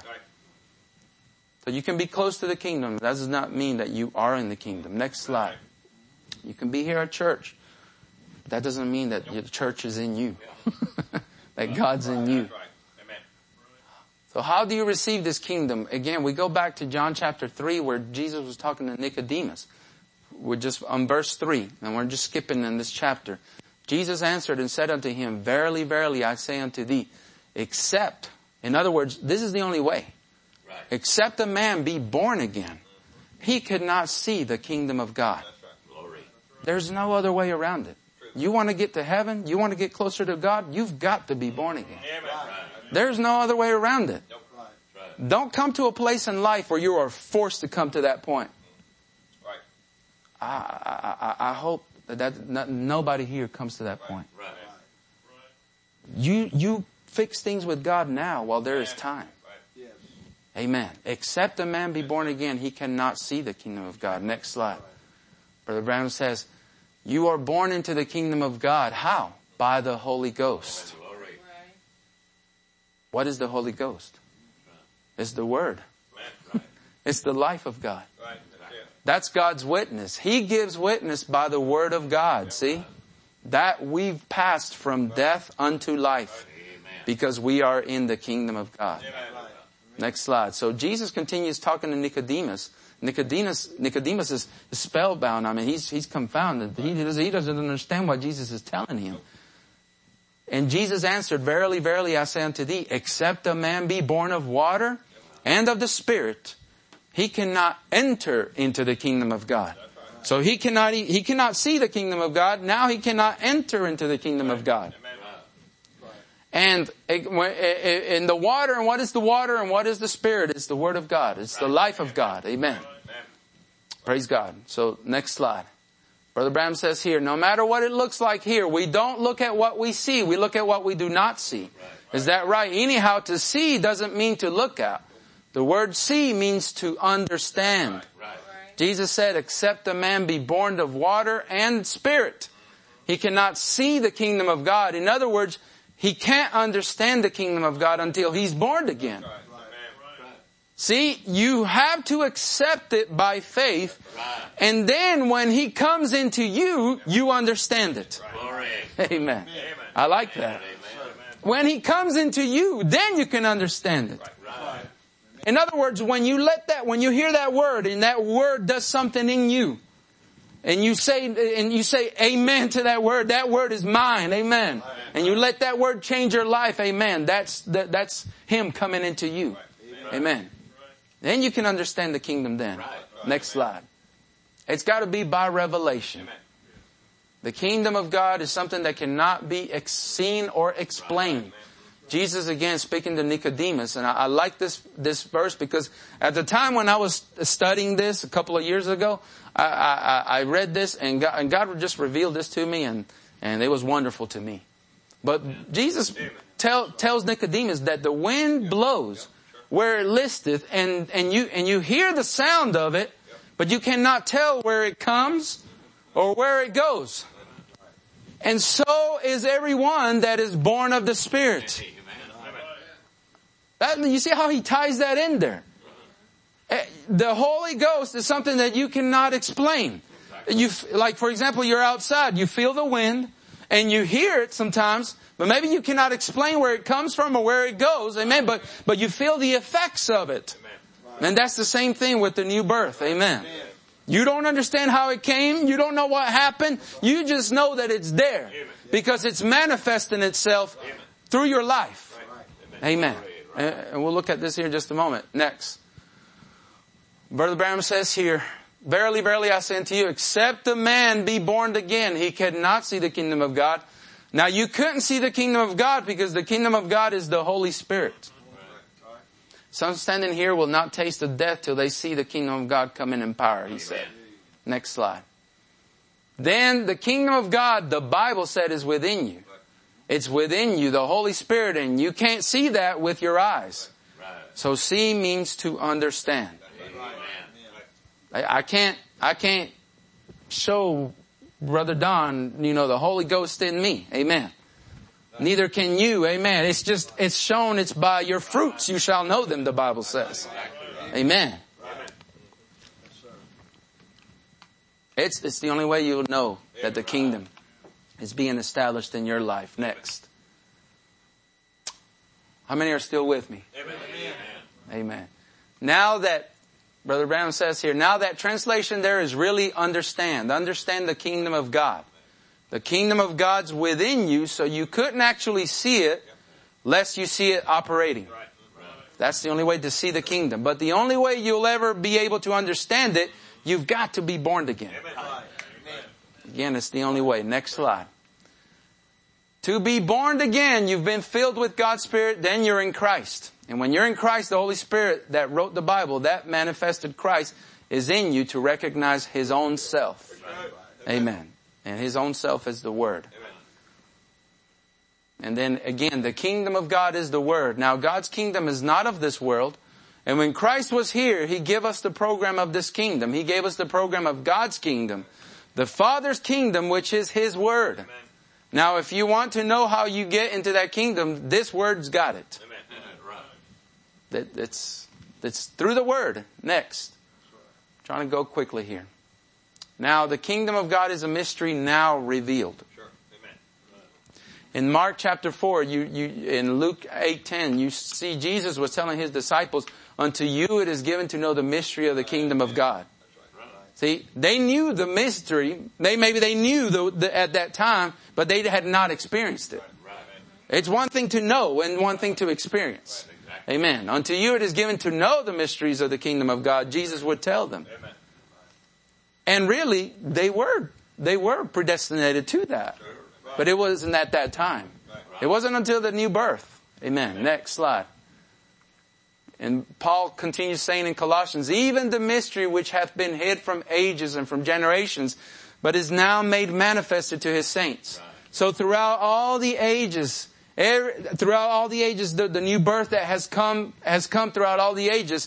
So you can be close to the kingdom. That does not mean that you are in the kingdom. Next slide. You can be here at church. That doesn't mean that the church is in you. That God's in you. So how do you receive this kingdom? Again, we go back to John chapter three where Jesus was talking to Nicodemus. We're just on verse three, and we're just skipping in this chapter. Jesus answered and said unto him, Verily, verily, I say unto thee, except, in other words, this is the only way. Right. Except a man be born again, he could not see the kingdom of God. That's right. Glory. There's no other way around it. You want to get to heaven, you want to get closer to God, you've got to be born again. Amen. There's no other way around it. Don't come to a place in life where you are forced to come to that point. Right. I, I, I hope that, that not, nobody here comes to that point. Right. You, you fix things with God now while there is time. Right. Amen. Except a man be born again, he cannot see the kingdom of God. Next slide. Brother Brown says, you are born into the kingdom of God. How? By the Holy Ghost. What is the Holy Ghost? It's the Word. It's the life of God. That's God's witness. He gives witness by the Word of God. See? That we've passed from death unto life because we are in the kingdom of God. Next slide. So Jesus continues talking to Nicodemus. Nicodemus, Nicodemus is spellbound. I mean, he's, he's confounded. He doesn't, he doesn't understand what Jesus is telling him. And Jesus answered, Verily, verily, I say unto thee, except a man be born of water and of the Spirit, he cannot enter into the kingdom of God. So he cannot, he cannot see the kingdom of God. Now he cannot enter into the kingdom of God. And in the water, and what is the water and what is the Spirit? It's the Word of God. It's the life of God. Amen. Praise God. So next slide. Brother Branham says here, no matter what it looks like here, we don't look at what we see. We look at what we do not see. Right, right. Is that right? Anyhow, to see doesn't mean to look at. The word see means to understand. Right, right. Jesus said, except a man be born of water and spirit, he cannot see the kingdom of God. In other words, he can't understand the kingdom of God until he's born again. See, you have to accept it by faith, and then when he comes into you, you understand it. Amen. I like that. When he comes into you, then you can understand it. In other words, when you let that, when you hear that word and that word does something in you, and you say, and you say amen to that word, that word is mine, amen. And you let that word change your life, amen. That's, that, that's him coming into you. Amen. Then you can understand the kingdom then. Next slide. It's got to be by revelation. The kingdom of God is something that cannot be ex- seen or explained. Jesus again speaking to Nicodemus, and I, I like this this verse because at the time when I was studying this a couple of years ago, I, I, I read this and God, and God just revealed this to me, and, and it was wonderful to me. But Jesus tell, tells Nicodemus that the wind blows where it listeth, and, and you and you hear the sound of it, but you cannot tell where it comes or where it goes. And so is everyone that is born of the Spirit. That, you see how he ties that in there? The Holy Ghost is something that you cannot explain. You, like, for example, you're outside, you feel the wind, and you hear it sometimes, but maybe you cannot explain where it comes from or where it goes. Amen. But, but you feel the effects of it. And that's the same thing with the new birth. Amen. You don't understand how it came. You don't know what happened. You just know that it's there because it's manifesting itself through your life. Amen. And we'll look at this here in just a moment. Next. Brother Branham says here, verily, verily, I say unto you, except a man be born again, he cannot see the kingdom of God. Now you couldn't see the kingdom of God because the kingdom of God is the Holy Spirit. Some standing here will not taste of death till they see the kingdom of God come in in power, he said. Next slide. Then the kingdom of God, the Bible said, is within you. It's within you, the Holy Spirit, and you can't see that with your eyes. So see means to understand. I, I can't, I can't show Brother Don, you know, the Holy Ghost in me. Amen. Neither can you. Amen. It's just, it's shown, it's by your fruits you shall know them, the Bible says. Amen. It's, it's the only way you'll know that the kingdom is being established in your life. Next. How many are still with me? Amen. Amen. Now that, Brother Branham says here, now that translation there is really understand. Understand the kingdom of God. The kingdom of God's within you, so you couldn't actually see it lest you see it operating. That's the only way to see the kingdom. But the only way you'll ever be able to understand it, you've got to be born again. Again, it's the only way. Next slide. To be born again, you've been filled with God's Spirit, then you're in Christ. And when you're in Christ, the Holy Spirit that wrote the Bible, that manifested Christ, is in you to recognize His own self. Amen. And His own self is the Word. And then again, the kingdom of God is the Word. Now God's kingdom is not of this world. And when Christ was here, He gave us the program of this kingdom. He gave us the program of God's kingdom. The Father's kingdom, which is His Word. Amen. Now if you want to know how you get into that kingdom, this Word's got it. Amen. That, it's, it's through the Word. Next. I'm trying to go quickly here. Now the kingdom of God is a mystery now revealed. Sure. Amen. In Mark chapter four, you, you, in Luke eight ten, you see Jesus was telling His disciples, unto you it is given to know the mystery of the kingdom of God. See, they knew the mystery. They, maybe they knew the, the, at that time, but they had not experienced it. It's one thing to know and one thing to experience. Amen. Unto you it is given to know the mysteries of the kingdom of God. Jesus would tell them. Amen. And really, they were, they were predestinated to that. But it wasn't at that time. It wasn't until the new birth. Amen. Next slide. And Paul continues saying in Colossians, even the mystery which hath been hid from ages and from generations, but is now made manifested to His saints. So throughout all the ages, every, throughout all the ages, the, the new birth that has come, has come throughout all the ages,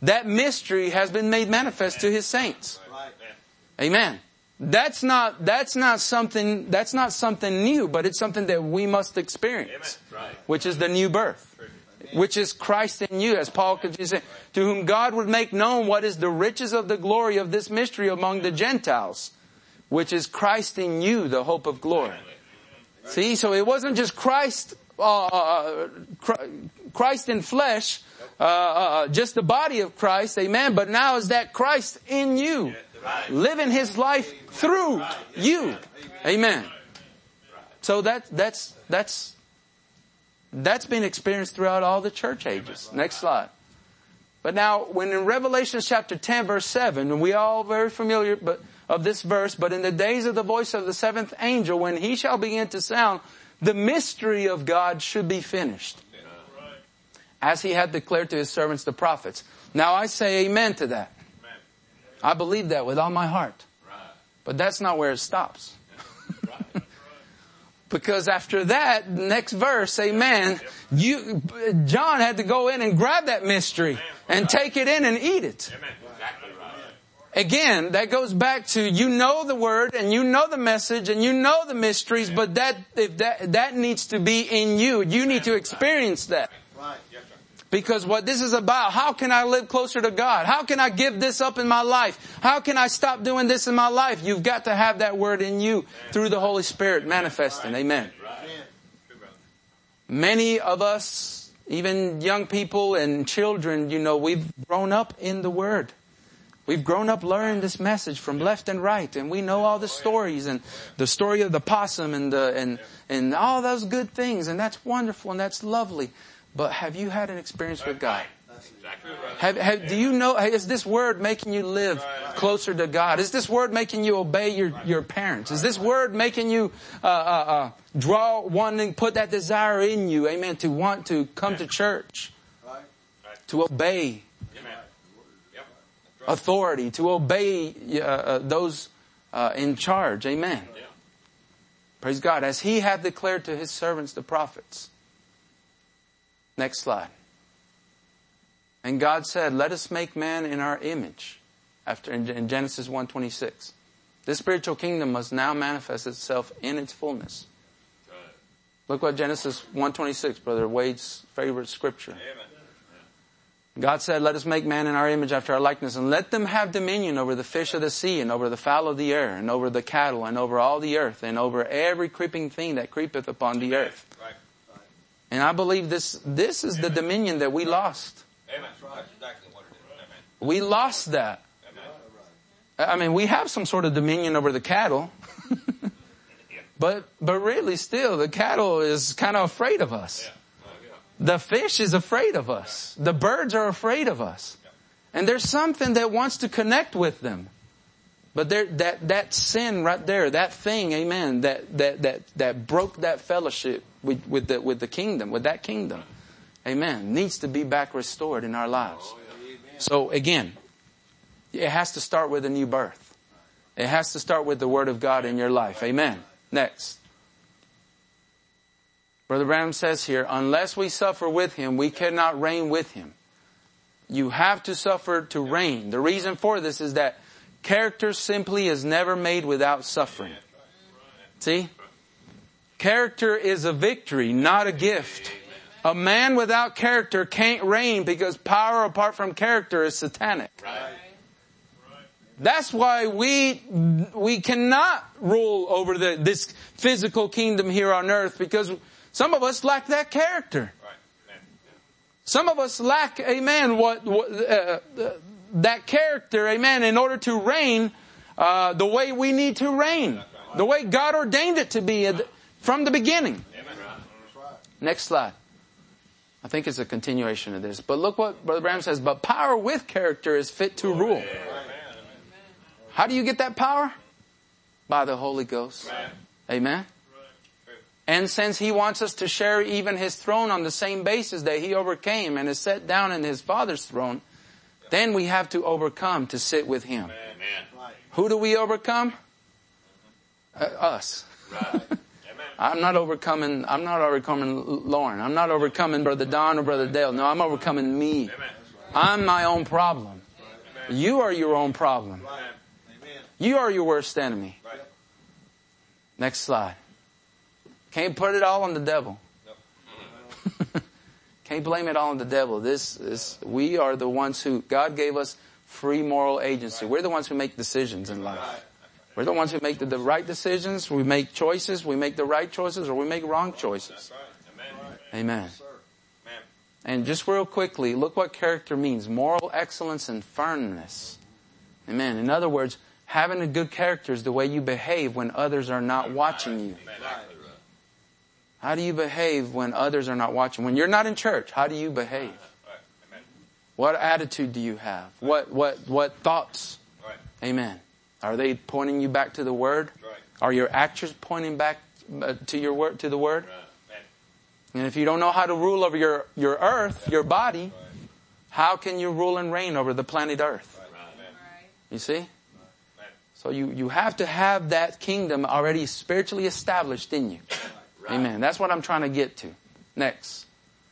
that mystery has been made manifest to His saints. Amen. That's not, that's not something, that's not something new, but it's something that we must experience, which is the new birth, which is Christ in you, as Paul could say, to whom God would make known what is the riches of the glory of this mystery among the Gentiles, which is Christ in you, the hope of glory. See, so it wasn't just Christ, uh, uh Christ in flesh, uh, uh, just the body of Christ, amen, but now is that Christ in you, living His life through you, amen. So that, that's, that's, that's been experienced throughout all the church ages. Next slide. But now, when in Revelation chapter ten, verse seven, and we all very familiar but of this verse, but in the days of the voice of the seventh angel, when he shall begin to sound, the mystery of God should be finished, as He had declared to His servants the prophets. Now I say amen to that. I believe that with all my heart. But that's not where it stops. Because after that, next verse, amen, you, John had to go in and grab that mystery and take it in and eat it. Again, that goes back to, you know the word and you know the message and you know the mysteries, but that, if that, that needs to be in you. You need to experience that. Because what this is about, how can I live closer to God? How can I give this up in my life? How can I stop doing this in my life? You've got to have that word in you through the Holy Spirit manifesting. Amen. Many of us, even young people and children, you know, we've grown up in the Word. We've grown up learning this message from left and right, and we know all the stories and the story of the possum and the and and all those good things, and that's wonderful and that's lovely. But have you had an experience with God? Have, have, do you know, is this word making you live closer to God? Is this word making you obey your, your parents? Is this word making you uh, uh, uh, draw, wanting, put that desire in you, amen, to want to come to church, to obey authority, to obey uh, uh, those uh, in charge, amen. Praise God. As He hath declared to His servants, the prophets. Next slide. And God said, let us make man in our image. After in Genesis one twenty-six. This spiritual kingdom must now manifest itself in its fullness. Look what Genesis one twenty-six, Brother Wade's favorite scripture. God said, let us make man in our image after our likeness, and let them have dominion over the fish of the sea, and over the fowl of the air, and over the cattle, and over all the earth, and over every creeping thing that creepeth upon the earth. And I believe this, this is the dominion that we lost. We lost that. I mean, we have some sort of dominion over the cattle. but, but really still, the cattle is kind of afraid of us. The fish is afraid of us. The birds are afraid of us. And there's something that wants to connect with them. But there, that, that sin right there, that thing, amen, that, that, that, that broke that fellowship with, with the, with the kingdom, with that kingdom, amen, needs to be back restored in our lives. So again, it has to start with a new birth. It has to start with the Word of God in your life. Amen. Next. Brother Branham says here, unless we suffer with Him, we cannot reign with Him. You have to suffer to reign. The reason for this is that character simply is never made without suffering. See? Character is a victory, not a gift. A man without character can't reign because power apart from character is satanic. That's why we we cannot rule over the, this physical kingdom here on earth, because some of us lack that character. Some of us lack, amen, what, what uh, that character, amen, in order to reign uh, the way we need to reign, the way God ordained it to be from the beginning. Next slide. I think it's a continuation of this. But look what Brother Branham says. But power with character is fit to rule. How do you get that power? By the Holy Ghost. Amen. And since He wants us to share even His throne on the same basis that He overcame and is set down in His Father's throne, then we have to overcome to sit with Him. Amen. Who do we overcome? Uh, us. Right. I'm not overcoming, I'm not overcoming Lauren. I'm not overcoming Brother Don or Brother Dale. No, I'm overcoming me. Amen. I'm my own problem. You are your own problem. You are your worst enemy. Next slide. Can't put it all on the devil. Can't blame it all on the devil. This is, we are the ones who, God gave us free moral agency. We're the ones who make decisions in life. We're the ones who make the, the right decisions. We make choices. We make the right choices or we make wrong choices. Amen. And just real quickly, look what character means. Moral excellence and firmness. Amen. In other words, having a good character is the way you behave when others are not watching you. How do you behave when others are not watching? When you're not in church, how do you behave? What attitude do you have? What, what, what thoughts? Amen. Are they pointing you back to the Word? Are your actions pointing back to your word, to the Word? And if you don't know how to rule over your, your earth, your body, how can you rule and reign over the planet Earth? You see? So you, you have to have that kingdom already spiritually established in you. Amen. That's what I'm trying to get to. Next.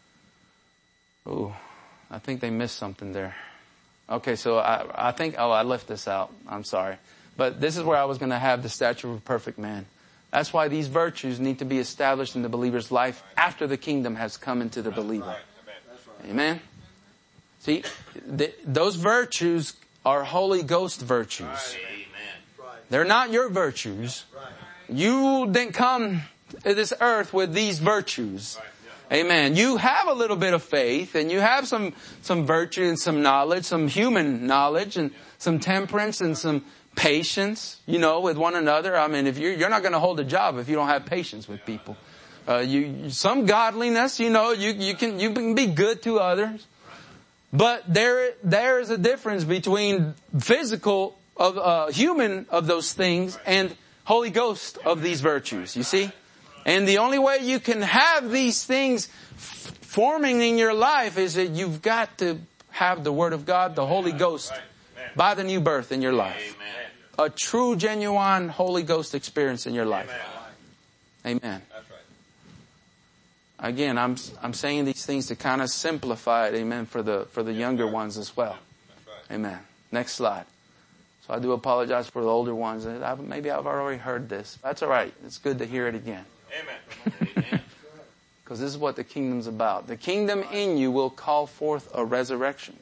Oh, I think they missed something there. Okay, so I, I think, oh, I left this out. I'm sorry. But this is where I was going to have the stature of a perfect man. That's why these virtues need to be established in the believer's life after the kingdom has come into the believer. Amen. See, th- those virtues are Holy Ghost virtues. They're not your virtues. You didn't come to this earth with these virtues. Amen. You have a little bit of faith and you have some, some virtue and some knowledge, some human knowledge and some temperance and some patience, you know, with one another. I mean, if you're, you're not going to hold a job if you don't have patience with people. Uh, you, some godliness, you know, you, you can, you can be good to others. But there, there is a difference between physical of, uh, human of those things and Holy Ghost of these virtues, you see? And the only way you can have these things f- forming in your life is that you've got to have the Word of God, the Holy Ghost, by the new birth in your life. A true, genuine Holy Ghost experience in your life. Amen. Again, I'm I'm saying these things to kind of simplify it, amen, for the for the younger ones as well. Amen. Next slide. So I do apologize for the older ones. Maybe I've already heard this. That's all right. It's good to hear it again. Amen. Because this is what the kingdom's about. The kingdom in you will call forth a resurrection.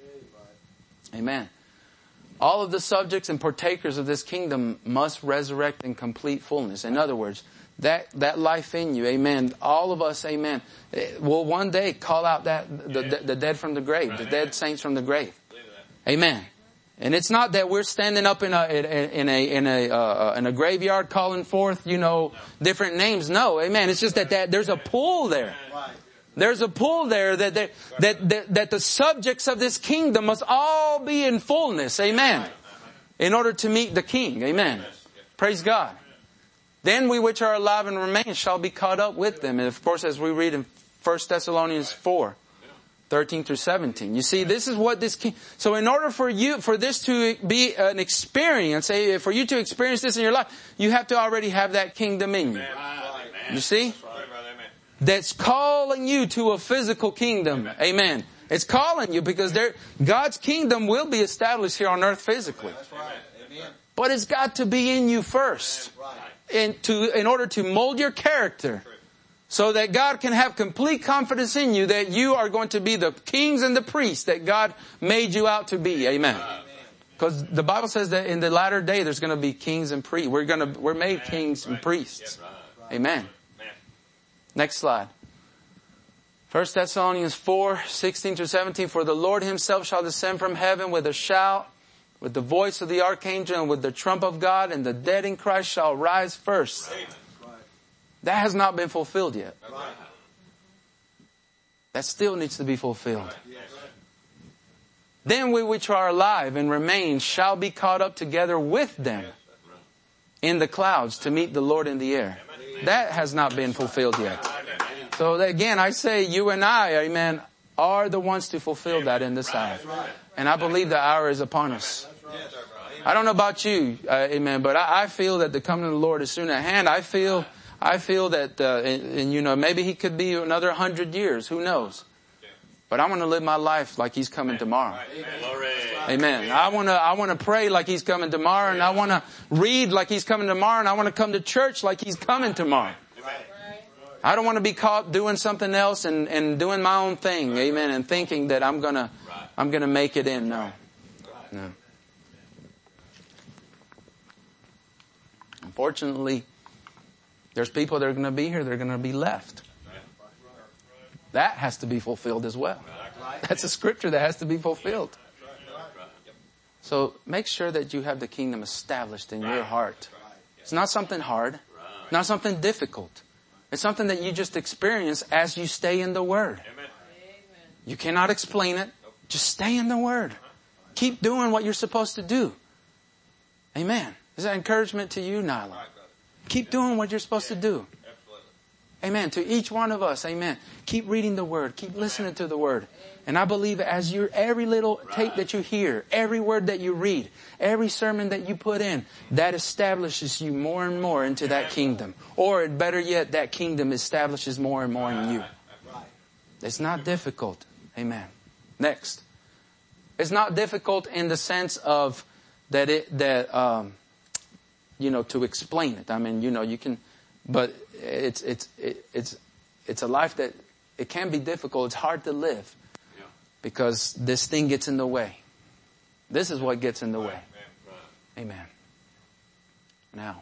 Amen. All of the subjects and partakers of this kingdom must resurrect in complete fullness. In other words, that, that life in you, amen, all of us, amen, will one day call out that, the, the, the dead from the grave, the dead saints from the grave. Amen. And it's not that we're standing up in a, in a, in a, uh, in a graveyard calling forth, you know, different names. No, amen. It's just that, that there's a pull there. There's a pull there that, that, that, that, that the subjects of this kingdom must all be in fullness. Amen. In order to meet the King. Amen. Praise God. Then we which are alive and remain shall be caught up with them. And of course, as we read in First Thessalonians four, thirteen through seventeen. You see, this is what this king, so in order for you, for this to be an experience, for you to experience this in your life, you have to already have that kingdom in you. You see? That's calling you to a physical kingdom. Amen. It's calling you because there, God's kingdom will be established here on earth physically. But it's got to be in you first. And to, in order to mold your character. So that God can have complete confidence in you that you are going to be the kings and the priests that God made you out to be. Amen. Because the Bible says that in the latter day there's going to be kings and priests. We're going to, we're made kings and priests. Amen. Next slide. First Thessalonians four, sixteen through seventeen. For the Lord himself shall descend from heaven with a shout, with the voice of the archangel, and with the trump of God, and the dead in Christ shall rise first. That has not been fulfilled yet. That still needs to be fulfilled. Then we which are alive and remain shall be caught up together with them in the clouds to meet the Lord in the air. That has not been fulfilled yet. So again, I say you and I, amen, are the ones to fulfill that in this hour. And I believe the hour is upon us. I don't know about you, uh, amen, but I, I feel that the coming of the Lord is soon at hand. I feel... I feel that, uh, and, and you know, maybe he could be another hundred years. Who knows? But I want to live my life like He's coming tomorrow. Glory. Amen. I want to, I want to pray like He's coming tomorrow, and I want to read like He's coming tomorrow, and I want to come to church like He's coming tomorrow. I don't want to be caught doing something else and, and doing my own thing. Amen. And thinking that I'm gonna, I'm gonna make it in. No. No. Unfortunately, there's people that are going to be here, they're going to be left. That has to be fulfilled as well. That's a scripture that has to be fulfilled. So make sure that you have the kingdom established in your heart. It's not something hard, not something difficult. It's something that you just experience as you stay in the Word. You cannot explain it. Just stay in the Word. Keep doing what you're supposed to do. Amen. Is that encouragement to you, Nyla? Keep doing what you're supposed to do. Amen. To each one of us, amen. Keep reading the Word. Keep listening to the Word. And I believe as you, every little tape that you hear, every word that you read, every sermon that you put in, that establishes you more and more into that kingdom. Or better yet, that kingdom establishes more and more in you. It's not difficult. Amen. Next. It's not difficult in the sense of that it, that, um, you know, to explain it. I mean, you know, you can, but it's, it's, it, it's, it's a life that it can be difficult. It's hard to live because this thing gets in the way. This is what gets in the way. Amen. Now,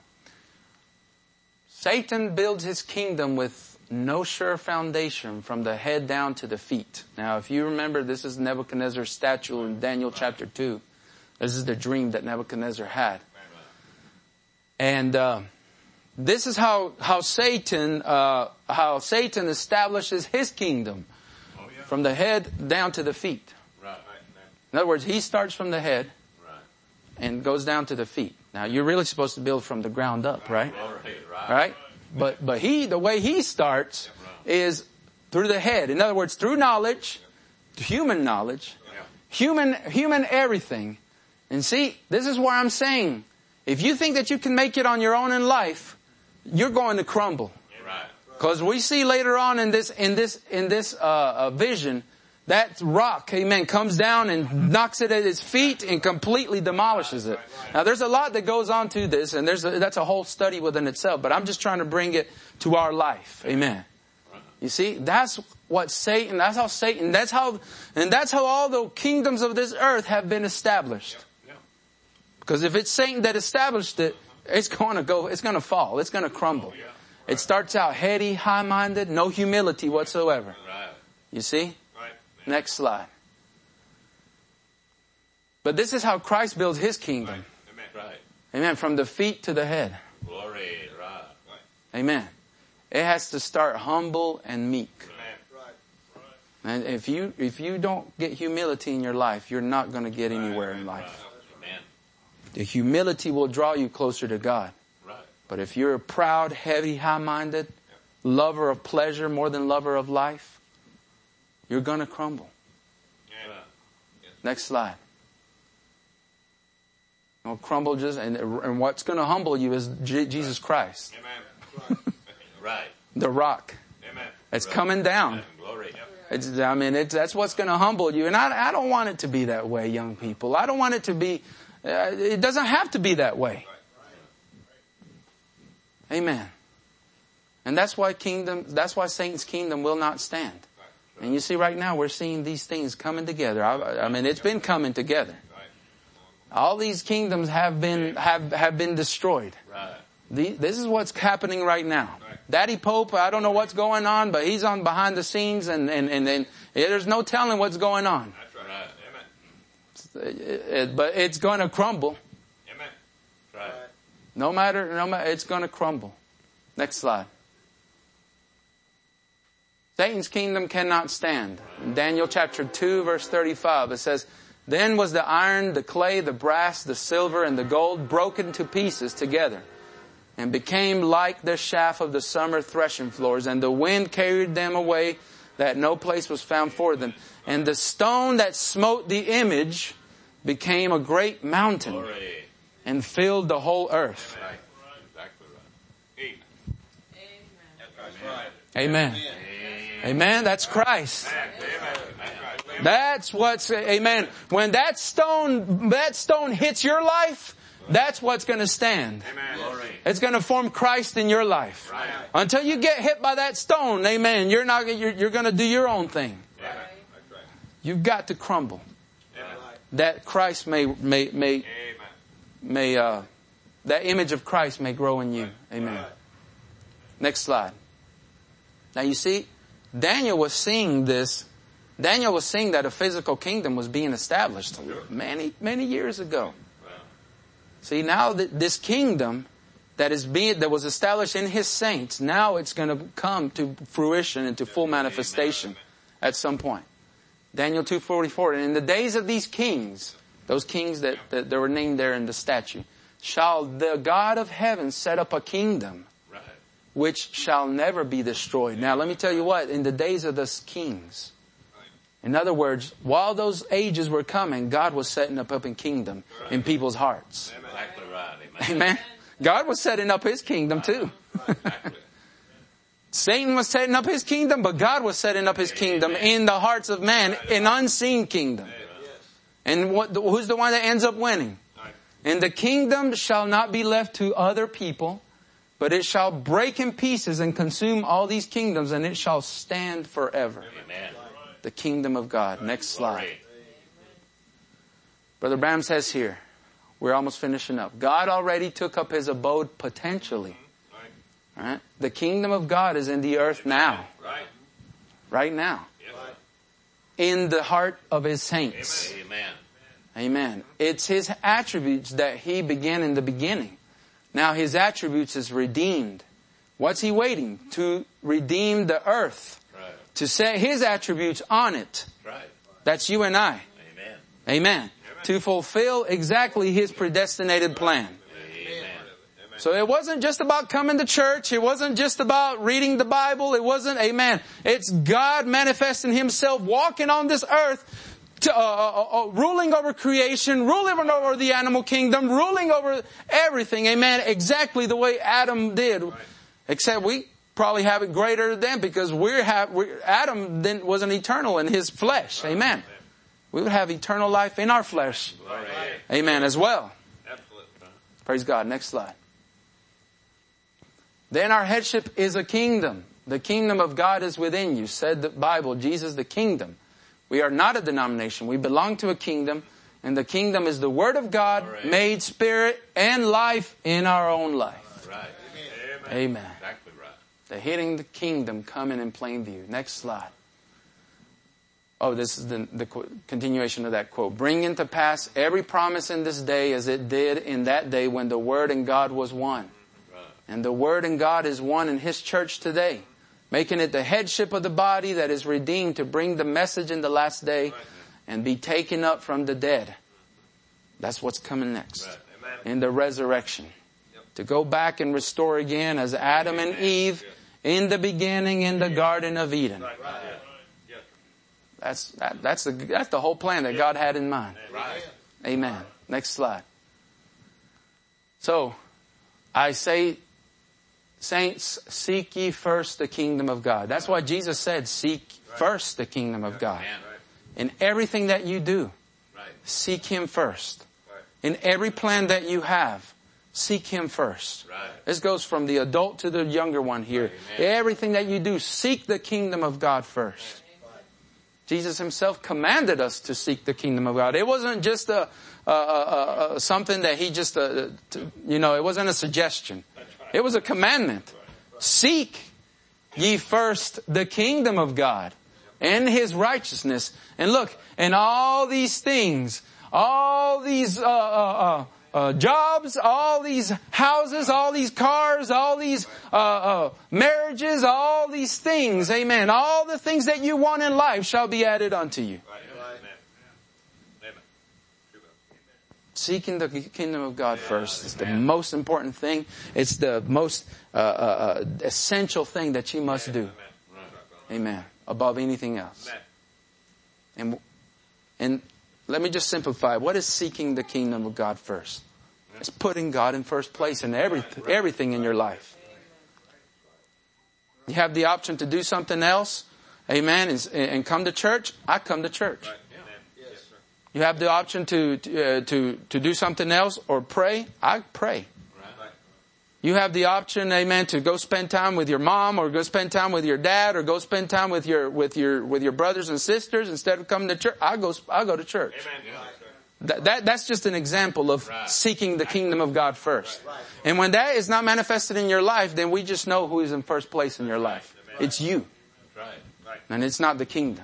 Satan builds his kingdom with no sure foundation from the head down to the feet. Now, if you remember, this is Nebuchadnezzar's statue in Daniel chapter two. This is the dream that Nebuchadnezzar had. And, uh, this is how, how Satan, uh, how Satan establishes his kingdom. From the head down to the feet. In other words, he starts from the head and goes down to the feet. Now, you're really supposed to build from the ground up, right? Right? But, but he, the way he starts is through the head. In other words, through knowledge, human knowledge, human, human everything. And see, this is where I'm saying, if you think that you can make it on your own in life, you're going to crumble. Because we see later on in this, in this, in this, uh, uh, vision, that rock, amen, comes down and knocks it at its feet and completely demolishes it. Now there's a lot that goes on to this, and there's a, that's a whole study within itself, but I'm just trying to bring it to our life. Amen. You see, that's what Satan, that's how Satan, that's how, and that's how all the kingdoms of this earth have been established. Because if it's Satan that established it, it's going to go, it's going to fall, it's going to crumble. It starts out heady, high-minded, no humility whatsoever. You see? Next slide. But this is how Christ builds His kingdom. Amen. From the feet to the head. Amen. It has to start humble and meek. And if you, if you don't get humility in your life, you're not going to get anywhere in life. The humility will draw you closer to God. But if you're a proud, heavy, high-minded, lover of pleasure more than lover of life, you're going to crumble. Next slide. You'll crumble just, and, and what's going to humble you is J- Jesus Christ. Right. The rock. It's coming down. It's, I mean, it's, that's what's going to humble you. And I, I don't want it to be that way, young people. I don't want it to be, uh, it doesn't have to be that way. Amen. And that's why kingdom, that's why Satan's kingdom will not stand. And you see right now we're seeing these things coming together. I, I mean, it's been coming together. All these kingdoms have been, have, have been destroyed. The, this is what's happening right now. Daddy Pope, I don't know what's going on, but he's on behind the scenes and, and, and, and yeah, there's no telling what's going on. It, it, but it's going to crumble. No matter, no matter, it's going to crumble. Next slide. Satan's kingdom cannot stand. In Daniel chapter two, verse thirty-five, it says, "Then was the iron, the clay, the brass, the silver, and the gold broken to pieces together, and became like the chaff of the summer threshing floors, and the wind carried them away, that no place was found for them. And the stone that smote the image became a great mountain." Glory. And filled the whole earth. Amen. Amen. Amen. That's Christ. That's what's, amen. When that stone, that stone hits your life, that's what's going to stand. It's going to form Christ in your life. Until you get hit by that stone, amen, you're not, you're, you're going to do your own thing. You've got to crumble. That Christ may, may, may, may, uh, that image of Christ may grow in you. Amen. Next slide. Now you see, Daniel was seeing this. Daniel was seeing that a physical kingdom was being established many, many years ago. See, now that this kingdom that is being, that was established in his saints, now it's going to come to fruition and to full manifestation at some point. Daniel two forty-four, and in the days of these kings, those kings that, that, that were named there in the statue, shall the God of heaven set up a kingdom which shall never be destroyed. Now let me tell you what, in the days of the kings, in other words, while those ages were coming, God was setting up a kingdom in people's hearts. Amen. God was setting up His kingdom too. Satan was setting up his kingdom, but God was setting up His kingdom in the hearts of man, an unseen kingdom. And what, who's the one that ends up winning? And the kingdom shall not be left to other people, but it shall break in pieces and consume all these kingdoms, and it shall stand forever. Amen. The kingdom of God. Next slide. Brother Branham says here, we're almost finishing up. God already took up His abode potentially. Right? The kingdom of God is in the earth now. Right now. In the heart of His saints. Amen. Amen. It's His attributes that He began in the beginning. Now His attributes is redeemed. What's He waiting? To redeem the earth. Right. To set His attributes on it. Right. That's you and I. Amen. Amen. Amen. To fulfill exactly His predestinated plan. So it wasn't just about coming to church. It wasn't just about reading the Bible. It wasn't, amen. It's God manifesting Himself, walking on this earth, to, uh, uh, uh, ruling over creation, ruling over the animal kingdom, ruling over everything, amen. Exactly the way Adam did. Except we probably have it greater than, because we're have, we're, Adam didn't, wasn't eternal in his flesh, amen. We would have eternal life in our flesh, amen, as well. Praise God. Next slide. Then our headship is a kingdom. The kingdom of God is within you, said the Bible. Jesus, the kingdom. We are not a denomination. We belong to a kingdom. And the kingdom is the Word of God right. made spirit and life in our own life. Right. Amen. Amen. Exactly right. The hidden kingdom coming in plain view. Next slide. Oh, this is the, the continuation of that quote. Bring into pass every promise in this day as it did in that day when the Word and God was one. And the Word and God is one in His church today, making it the headship of the body that is redeemed to bring the message in the last day and be taken up from the dead. That's what's coming next in the resurrection. To go back and restore again as Adam and Eve in the beginning in the Garden of Eden. That's, that, that's, the, that's the whole plan that God had in mind. Amen. Next slide. So, I say, saints, seek ye first the kingdom of God. That's why Jesus said, seek first the kingdom of God. In everything that you do, seek Him first. In every plan that you have, seek Him first. This goes from the adult to the younger one here. Everything that you do, seek the kingdom of God first. Jesus Himself commanded us to seek the kingdom of God. It wasn't just a, a, a, a something that He just, uh, to, you know, it wasn't a suggestion. It was a commandment. Seek ye first the kingdom of God and His righteousness. And look, and all these things, all these uh, uh, uh, uh, jobs, all these houses, all these cars, all these uh, uh, marriages, all these things, amen. All the things that you want in life shall be added unto you. Seeking the kingdom of God first is the most important thing. It's the most uh, uh, essential thing that you must do. Amen. Above anything else. And and let me just simplify. What is seeking the kingdom of God first? It's putting God in first place in every, everything in your life. You have the option to do something else. amen, and, and come to church, I come to church. You have the option to, uh, to, to do something else or pray, I pray. You have the option, amen, to go spend time with your mom or go spend time with your dad or go spend time with your, with your, with your brothers and sisters instead of coming to church. I go, I go to church. That, that, that's just an example of seeking the kingdom of God first. And when that is not manifested in your life, then we just know who is in first place in your life. It's you. And it's not the kingdom.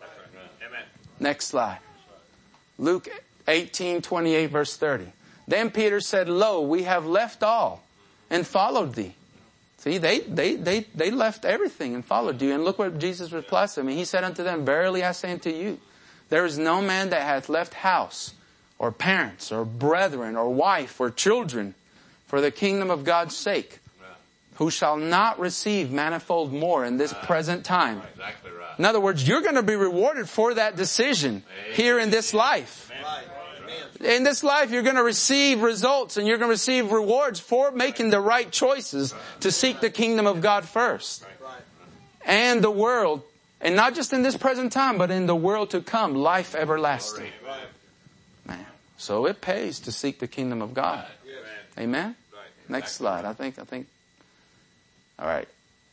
Next slide. Luke eighteen twenty-eight verse thirty. Then Peter said, Lo, we have left all and followed thee. See, they, they, they, they left everything and followed you. And look what Jesus replied to them. He said unto them, Verily I say unto you, there is no man that hath left house or parents or brethren or wife or children for the kingdom of God's sake, who shall not receive manifold more in this present time. Exactly right. In other words, you're going to be rewarded for that decision here in this life. In this life, you're going to receive results and you're going to receive rewards for making the right choices to seek the kingdom of God first. And the world, and not just in this present time, but in the world to come, life everlasting. Man, so it pays to seek the kingdom of God. Amen? Next slide. I think, I think. All right.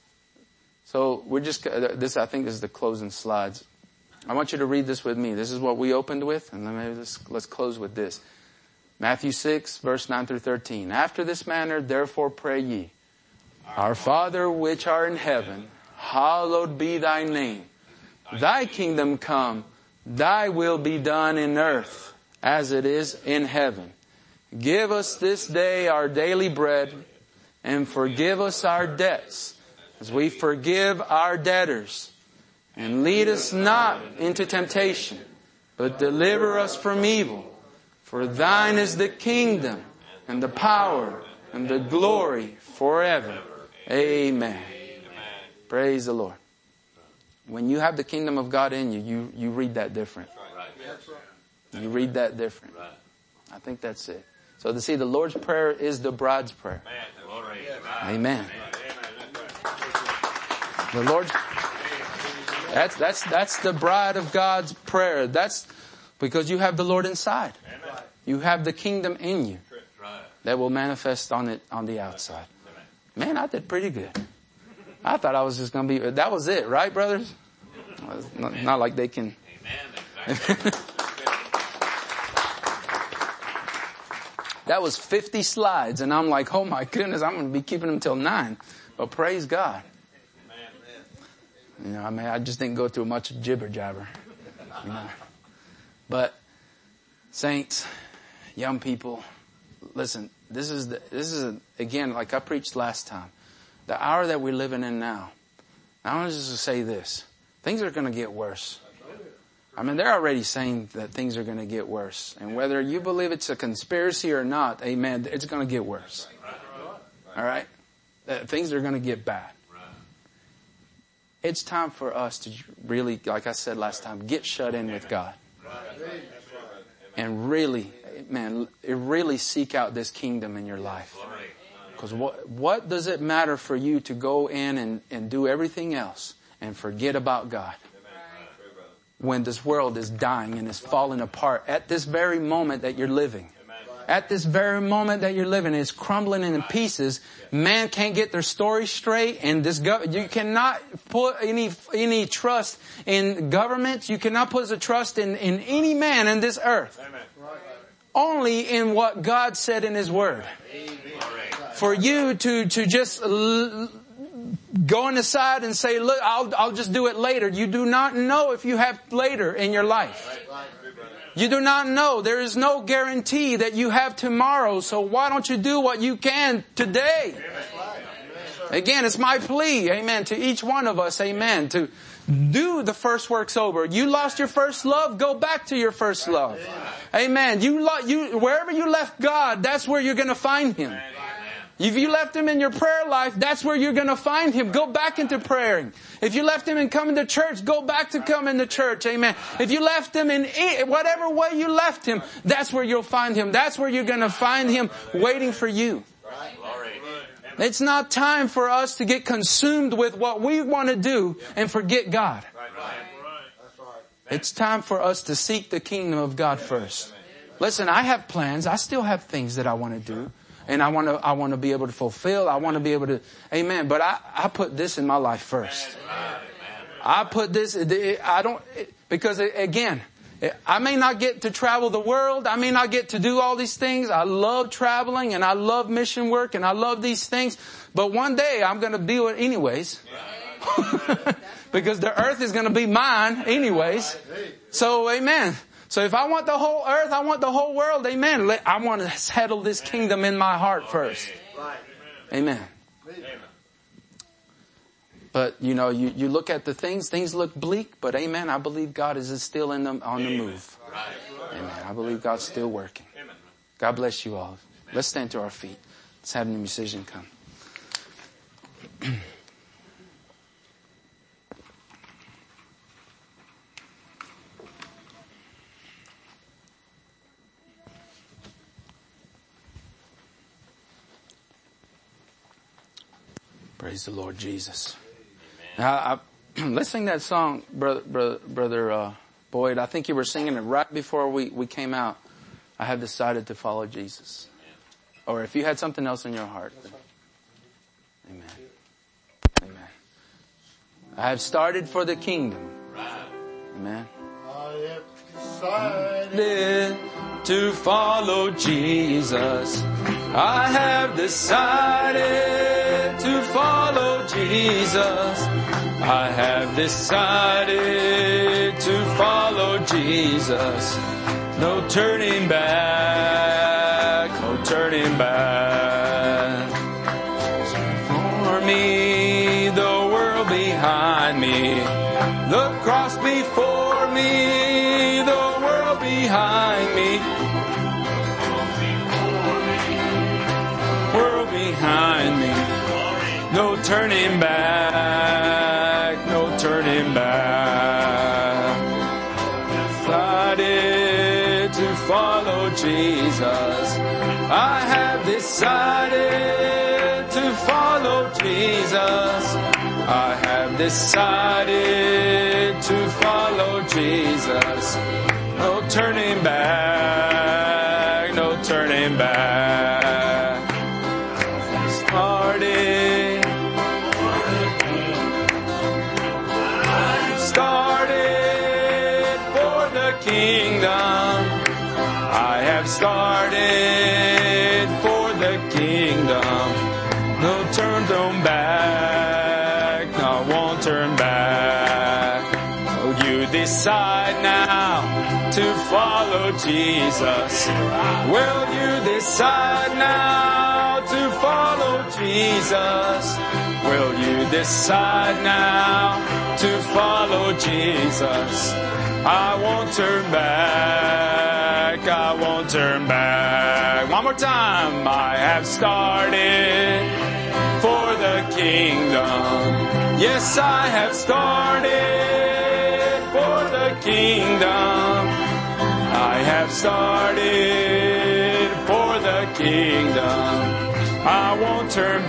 So we're just, this, I think this is the closing slides. I want you to read this with me. This is what we opened with, and then maybe let's, let's close with this. Matthew six, verse nine through thirteen. After this manner, therefore pray ye, Our Father which art in heaven, hallowed be thy name. Thy kingdom come, thy will be done in earth as it is in heaven. Give us this day our daily bread, and forgive us our debts, as we forgive our debtors. And lead us not into temptation, but deliver us from evil. For thine is the kingdom, and the power, and the glory forever. Amen. Praise the Lord. When you have the kingdom of God in you, you, you read that different. You read that different. I think that's it. So to see, the Lord's Prayer is the bride's prayer. Amen. The Lord's That's, that's, that's the bride of God's prayer. That's because you have the Lord inside. You have the kingdom in you that will manifest on it, on the outside. Man, I did pretty good. I thought I was just going to be, that was it, right, brothers? Not, not like they can. That was fifty slides, and I'm like, oh my goodness, I'm going to be keeping them till nine. But praise God. You know, I mean, I just didn't go through much jibber jabber. You know. But saints, young people, listen. This is the, this is a, again, like I preached last time, the hour that we're living in now. I want to just say this: things are going to get worse. I mean, they're already saying that things are going to get worse, and whether you believe it's a conspiracy or not, amen, it's going to get worse. All right, uh, things are going to get bad. It's time for us to really, like I said last time, get shut in with God. And really, man, really seek out this kingdom in your life. Because what, what does it matter for you to go in and, and do everything else and forget about God? When this world is dying and is falling apart at this very moment that you're living. At this very moment that you're living, it's crumbling in pieces. Man can't get their story straight, and this go- you cannot put any any trust in government. You cannot put a trust in, in any man in this earth. Amen. Only in what God said in His Word. Amen. For you to to just l- go on the side and say, "Look, I'll I'll just do it later." You do not know if you have later in your life. You do not know. There is no guarantee that you have tomorrow. So why don't you do what you can today? Again, it's my plea, amen, to each one of us, amen, to do the first work sober. You lost your first love, go back to your first love. Amen. You, lo- you wherever you left God, that's where you're going to find Him. If you left Him in your prayer life, that's where you're going to find Him. Go back into praying. If you left Him in coming to church, go back to coming to church. Amen. If you left Him in whatever way you left Him, that's where you'll find Him. That's where you're going to find Him waiting for you. It's not time for us to get consumed with what we want to do and forget God. It's time for us to seek the kingdom of God first. Listen, I have plans. I still have things that I want to do. And I want to, I want to be able to fulfill. I want to be able to, amen. But I, I put this in my life first. I put this, I don't, because again, I may not get to travel the world. I may not get to do all these things. I love traveling and I love mission work and I love these things. But one day I'm going to do it anyways. Because the earth is going to be mine anyways. So, amen. So if I want the whole earth, I want the whole world, amen. I want to settle this kingdom in my heart first. Amen. But, you know, you, you look at the things, things look bleak, but amen, I believe God is still in them, on the move. Amen. I believe God's still working. God bless you all. Let's stand to our feet. Let's have the musician come. Praise the Lord Jesus. Now, I, let's sing that song, brother, brother, brother uh, Boyd. I think you were singing it right before we, we came out. I have decided to follow Jesus. Or if you had something else in your heart. Then, amen. Amen. I have started for the kingdom. Amen. I have decided to follow Jesus. I have decided to follow Jesus. I have decided to follow Jesus. No turning back, no turning back. For me, the world behind me, the cross before me, the world behind me, world behind me. No turning back, no turning back. Decided to follow Jesus. I have decided to follow Jesus. I have decided to follow Jesus. No turning back, no turning back. Started, started for the kingdom. I have started for the kingdom. No turn, turn back, I won't turn back. Oh, you decide now to follow Jesus. Will you decide now to follow Jesus? Will you decide now to follow Jesus? I won't turn back, I won't turn back. One more time. I have started for the kingdom. Yes, I have started for the kingdom. I have started for the kingdom. I won't turn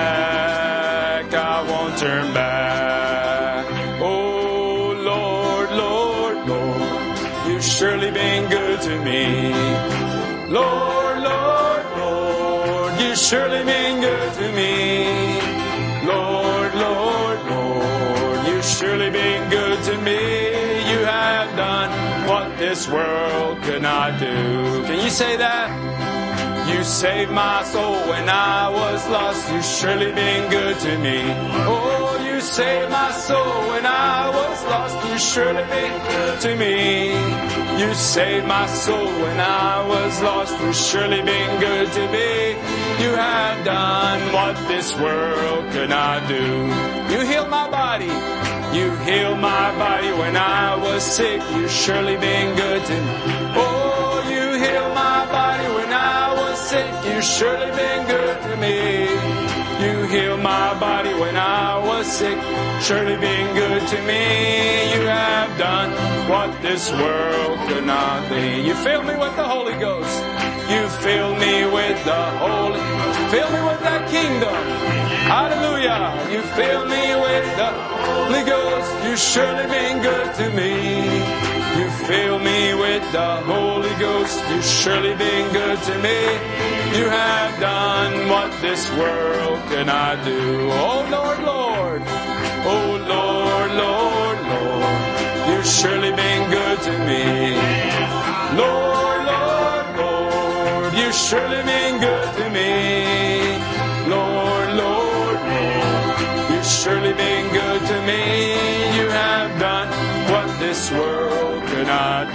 back, I won't turn back. Oh Lord, Lord, Lord, you've surely been good to me. Lord, Lord, Lord, you've surely been good to me. Lord, Lord, Lord, you've surely been good to me. You have done what this world could not do. Can you say that? You saved my soul when I was lost. You've surely been good to me. Oh, you saved my soul when I was lost. You've surely been good to me. You saved my soul when I was lost. You've surely been good to me. You have done what this world could not do. You healed my body. You healed my body when I was sick. You've surely been good to me. Oh, you healed my body when I was sick. You've surely been good to me. You healed my body when I was sick. Surely been good to me. You have done what this world could not be. You filled me with the Holy Ghost. You filled me with the Holy Ghost. Fill me with that kingdom. Hallelujah. You filled me with the Holy Ghost. You surely been good to me. fill me with the Holy Ghost. You've surely been good to me. You have done what this world cannot do. Oh Lord, Lord. Oh Lord, Lord, Lord. You've surely been good to me. Lord, Lord, Lord. You've surely been good to me. Lord, Lord, Lord. You've surely been good to me. You have done what this world cannot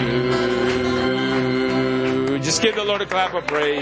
do. Just give the Lord a clap of praise.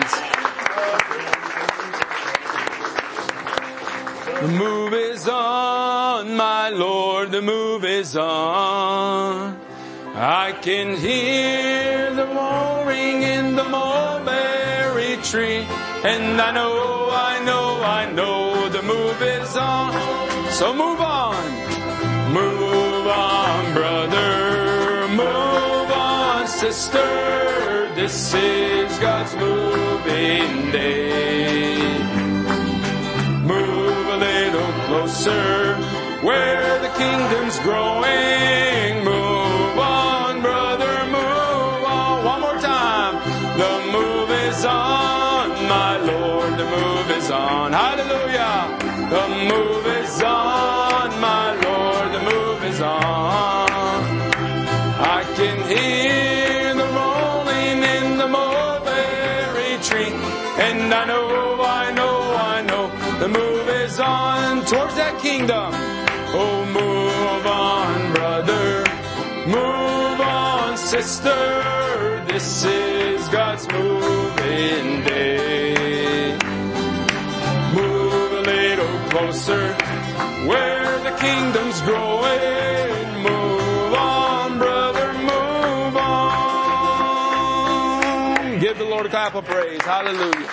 The move is on, my Lord, the move is on. I can hear the roaring in the mulberry tree. And I know, I know, I know the move is on. So move on. Move on, brother. Move on, sister. This is God's moving day. Move a little closer where the kingdom's growing. Move on, brother. Move on. One more time. The move is on, my Lord. The move is on. Hallelujah. The move is on, my Lord. The move is on. I can hear the rolling in the mulberry tree. And I know, I know, I know the move is on towards that kingdom. Oh, move on, brother. Move on, sister. This is God's moving day. Move a little closer where the kingdom's growing. Move on, brother, move on. Give the Lord a clap of praise. Hallelujah.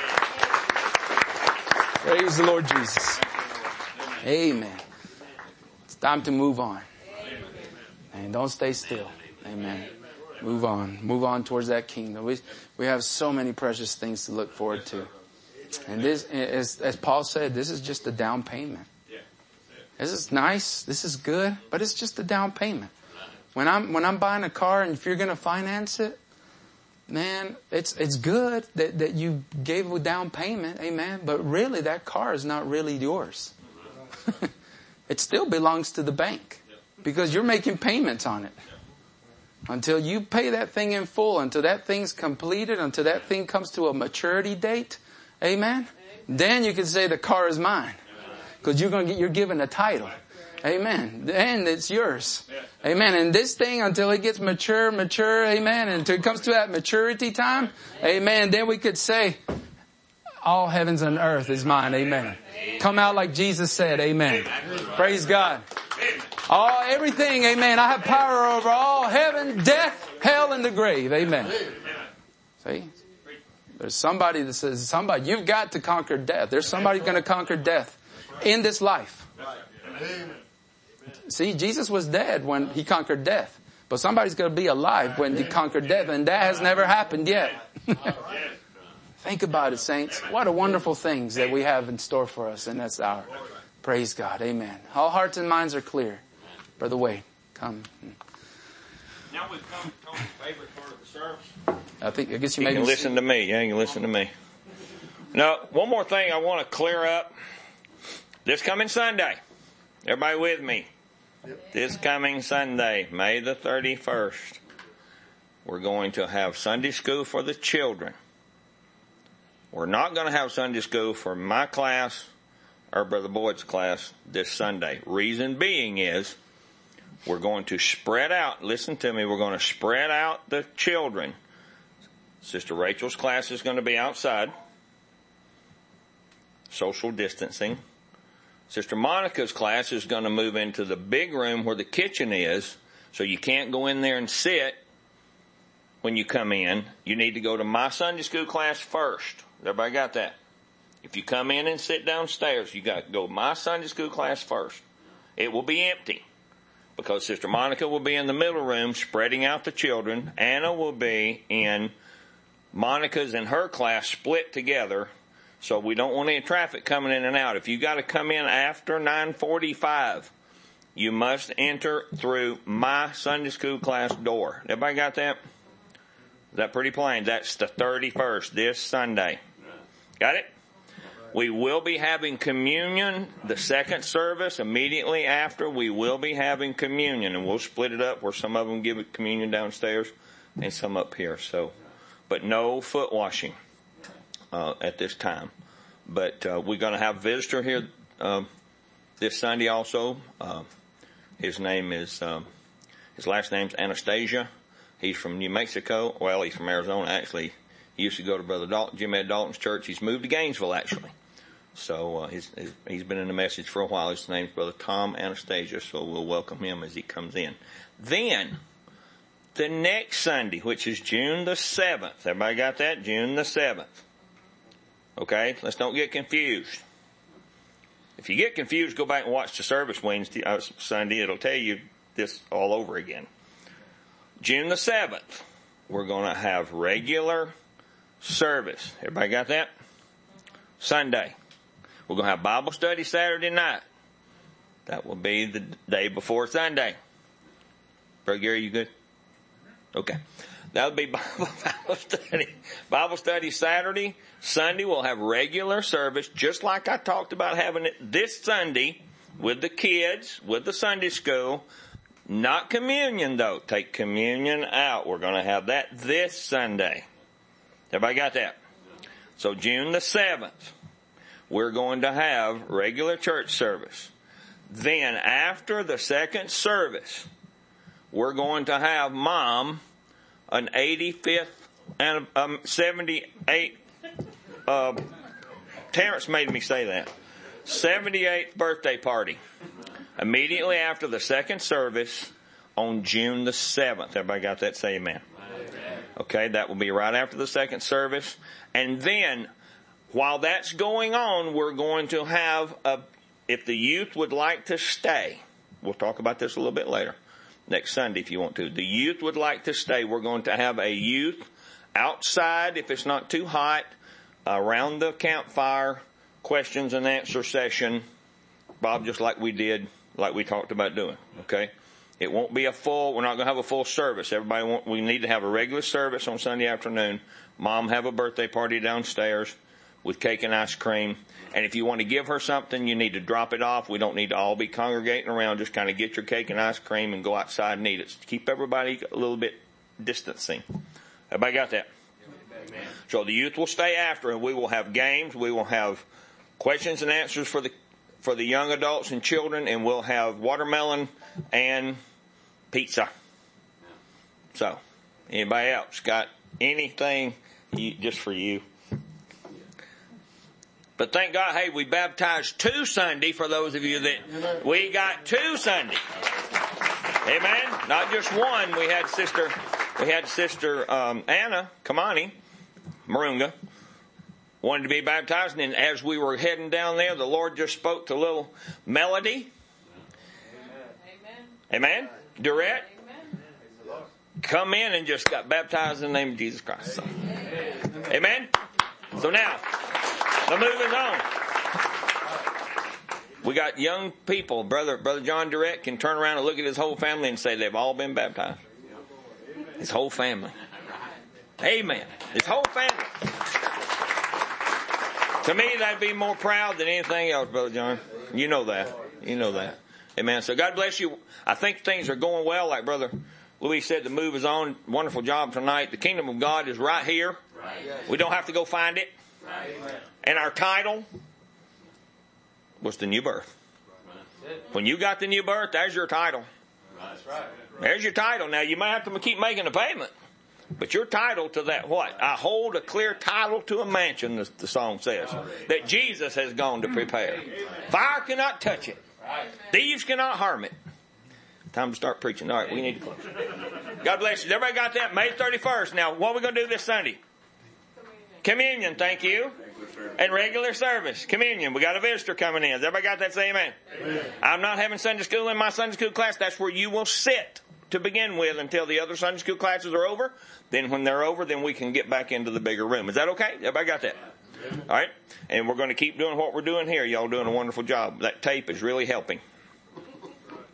Praise the Lord Jesus. Amen. It's time to move on. And don't stay still. Amen. Move on. Move on towards that kingdom. We, we have so many precious things to look forward to. And this, as, as Paul said, this is just a down payment. This is nice. This is good. But it's just a down payment. When I'm, when I'm buying a car and if you're going to finance it, man, it's, it's good that, that you gave a down payment. Amen. But really that car is not really yours. It still belongs to the bank because you're making payments on it. Until you pay that thing in full, until that thing's completed, until that thing comes to a maturity date, amen, then you can say the car is mine. Because you're going to get, you're given a title. Amen. And it's yours. Amen. And this thing, until it gets mature, mature, amen, and until it comes to that maturity time, amen, then we could say, all heavens and earth is mine. Amen. Come out like Jesus said. Amen. Praise God. All, everything, amen. I have power over all heaven, death, hell, and the grave. Amen. See? There's somebody that says, somebody, you've got to conquer death. There's somebody going to conquer death in this life. See, Jesus was dead when he conquered death. But somebody's going to be alive when he conquered death. And that has never happened yet. Think about it, saints. What a wonderful things that we have in store for us in this hour. Praise God. Amen. All hearts and minds are clear. Brother Wade, come. Now we've come to Tony's favorite part of the service. I think, I guess you, You may can be listen to me. Yeah, you can listen to me. Now, one more thing I want to clear up. This coming Sunday. Everybody with me? This coming Sunday, May the thirty-first, we're going to have Sunday school for the children. We're not going to have Sunday school for my class or Brother Boyd's class this Sunday. Reason being is we're going to spread out. Listen to me. We're going to spread out the children. Sister Rachel's class is going to be outside. Social distancing. Sister Monica's class is going to move into the big room where the kitchen is. So you can't go in there and sit when you come in. You need to go to my Sunday school class first. Everybody got that? If you come in and sit downstairs, you got to go to my Sunday school class first. It will be empty because Sister Monica will be in the middle room spreading out the children. Anna will be in Monica's and her class split together, so we don't want any traffic coming in and out. If you got to come in after nine forty-five, you must enter through my Sunday school class door. Everybody got that? Is that pretty plain? That's the thirty-first, this Sunday. Got it? We will be having communion, the second service, immediately after. We will be having communion, and we'll split it up where some of them give it communion downstairs and some up here. So, but no foot washing uh, at this time. But uh, we're going to have a visitor here uh, this Sunday also. Uh, his name is um, his last name's Anastasia. He's from New Mexico. Well, he's from Arizona actually. He used to go to Brother Dalton, Jim Ed Dalton's church. He's moved to Gainesville actually. So uh, he's, he's been in the message for a while. His name's Brother Tom Anastasia, so we'll welcome him as he comes in. Then, the next Sunday, which is June the seventh. Everybody got that? June the seventh. Okay? Let's don't get confused. If you get confused, go back and watch the service Wednesday, uh, Sunday. It'll tell you this all over again. June the seventh, we're going to have regular service. Everybody got that? Sunday. We're going to have Bible study Saturday night. That will be the day before Sunday. Brother Gary, you good? Okay. That'll be Bible, Bible study. Bible study Saturday. Sunday we'll have regular service, just like I talked about having it this Sunday with the kids, with the Sunday school. Not communion, though. Take communion out. We're going to have that this Sunday. Everybody got that? So June the seventh. We're going to have regular church service. Then after the second service, we're going to have Mom an eighty-fifth and um, seventy-eighth, uh, Terrence made me say that, seventy-eighth birthday party. Immediately after the second service on June the seventh. Everybody got that? Say amen. Amen. Okay, that will be right after the second service. And then, while that's going on, we're going to have a, if the youth would like to stay, we'll talk about this a little bit later, next Sunday if you want to. The youth would like to stay. We're going to have a youth outside, if it's not too hot, around the campfire, questions and answer session, Bob, just like we did, like we talked about doing, okay? It won't be a full, we're not going to have a full service. Everybody want, we need to have a regular service on Sunday afternoon. Mom have a birthday party downstairs with cake and ice cream. And if you want to give her something, you need to drop it off. We don't need to all be congregating around. Just kind of get your cake and ice cream and go outside and eat it. Keep everybody a little bit distancing. Everybody got that? Amen. So the youth will stay after, and we will have games. We will have questions and answers for the for the young adults and children, and we'll have watermelon and pizza. So, anybody else got anything you, just for you? But thank God, hey, we baptized two Sunday for those of you that we got two Sunday. Amen. Not just one. We had sister, we had sister um, Anna Kamani Marunga wanted to be baptized, and as we were heading down there, the Lord just spoke to little Melody. Amen. Amen. Durrett. Amen. Come in and just got baptized in the name of Jesus Christ. So. Amen. So now, the move is on. We got young people. Brother Brother John Durrett can turn around and look at his whole family and say they've all been baptized. His whole family. Amen. His whole family. To me, that'd be more proud than anything else, Brother John. You know that. You know that. Amen. So God bless you. I think things are going well. Like Brother Louis said, the move is on. Wonderful job tonight. The kingdom of God is right here. We don't have to go find it. And our title was the new birth. When you got the new birth, there's your title. There's your title. Now, you might have to keep making a payment. But your title to that what? I hold a clear title to a mansion, the, the song says, that Jesus has gone to prepare. Fire cannot touch it. Thieves cannot harm it. Time to start preaching. All right, we need to close. God bless you. Everybody got that? May thirty-first. Now, what are we going to do this Sunday? Communion, thank you. And regular service. Communion. We got a visitor coming in. Has everybody got that? Say amen. Amen. I'm not having Sunday school in my Sunday school class. That's where you will sit to begin with until the other Sunday school classes are over. Then when they're over, then we can get back into the bigger room. Is that okay? Everybody got that? All right. And we're going to keep doing what we're doing here. Y'all doing a wonderful job. That tape is really helping.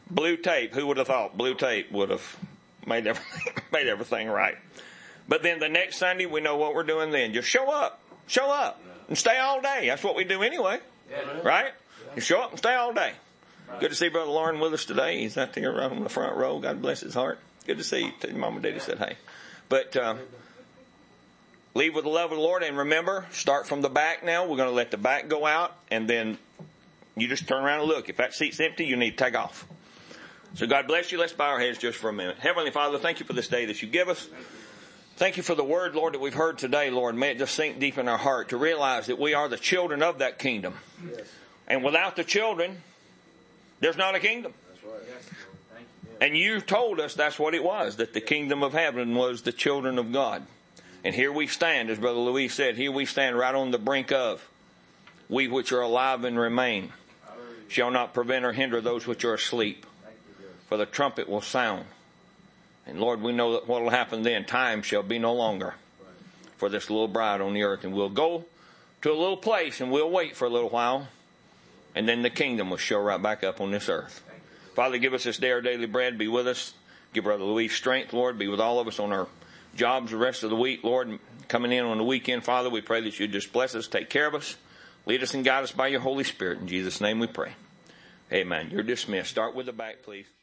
Blue tape. Who would have thought blue tape would have made everything, made everything right? But then the next Sunday, we know what we're doing then. Just show up. Show up. And stay all day. That's what we do anyway. Right? You show up and stay all day. Good to see Brother Lauren with us today. He's out there right on the front row. God bless his heart. Good to see you. Mom and Daddy said hey. But uh, leave with the love of the Lord. And remember, start from the back now. We're going to let the back go out. And then you just turn around and look. If that seat's empty, you need to take off. So God bless you. Let's bow our heads just for a minute. Heavenly Father, thank you for this day that you give us. Thank you for the word, Lord, that we've heard today, Lord. May it just sink deep in our heart to realize that we are the children of that kingdom. Yes. And without the children, there's not a kingdom. That's right. Yes. Thank you. And you told us that's what it was, that the kingdom of heaven was the children of God. And here we stand, as Brother Louis said, here we stand right on the brink of. We which are alive and remain shall not prevent or hinder those which are asleep. For the trumpet will sound. And Lord, we know that what will happen then, time shall be no longer for this little bride on the earth. And we'll go to a little place and we'll wait for a little while. And then the kingdom will show right back up on this earth. Father, give us this day our daily bread. Be with us. Give Brother Louis strength, Lord. Be with all of us on our jobs the rest of the week, Lord. Coming in on the weekend, Father, we pray that you just bless us, take care of us. Lead us and guide us by your Holy Spirit. In Jesus' name we pray. Amen. You're dismissed. Start with the back, please.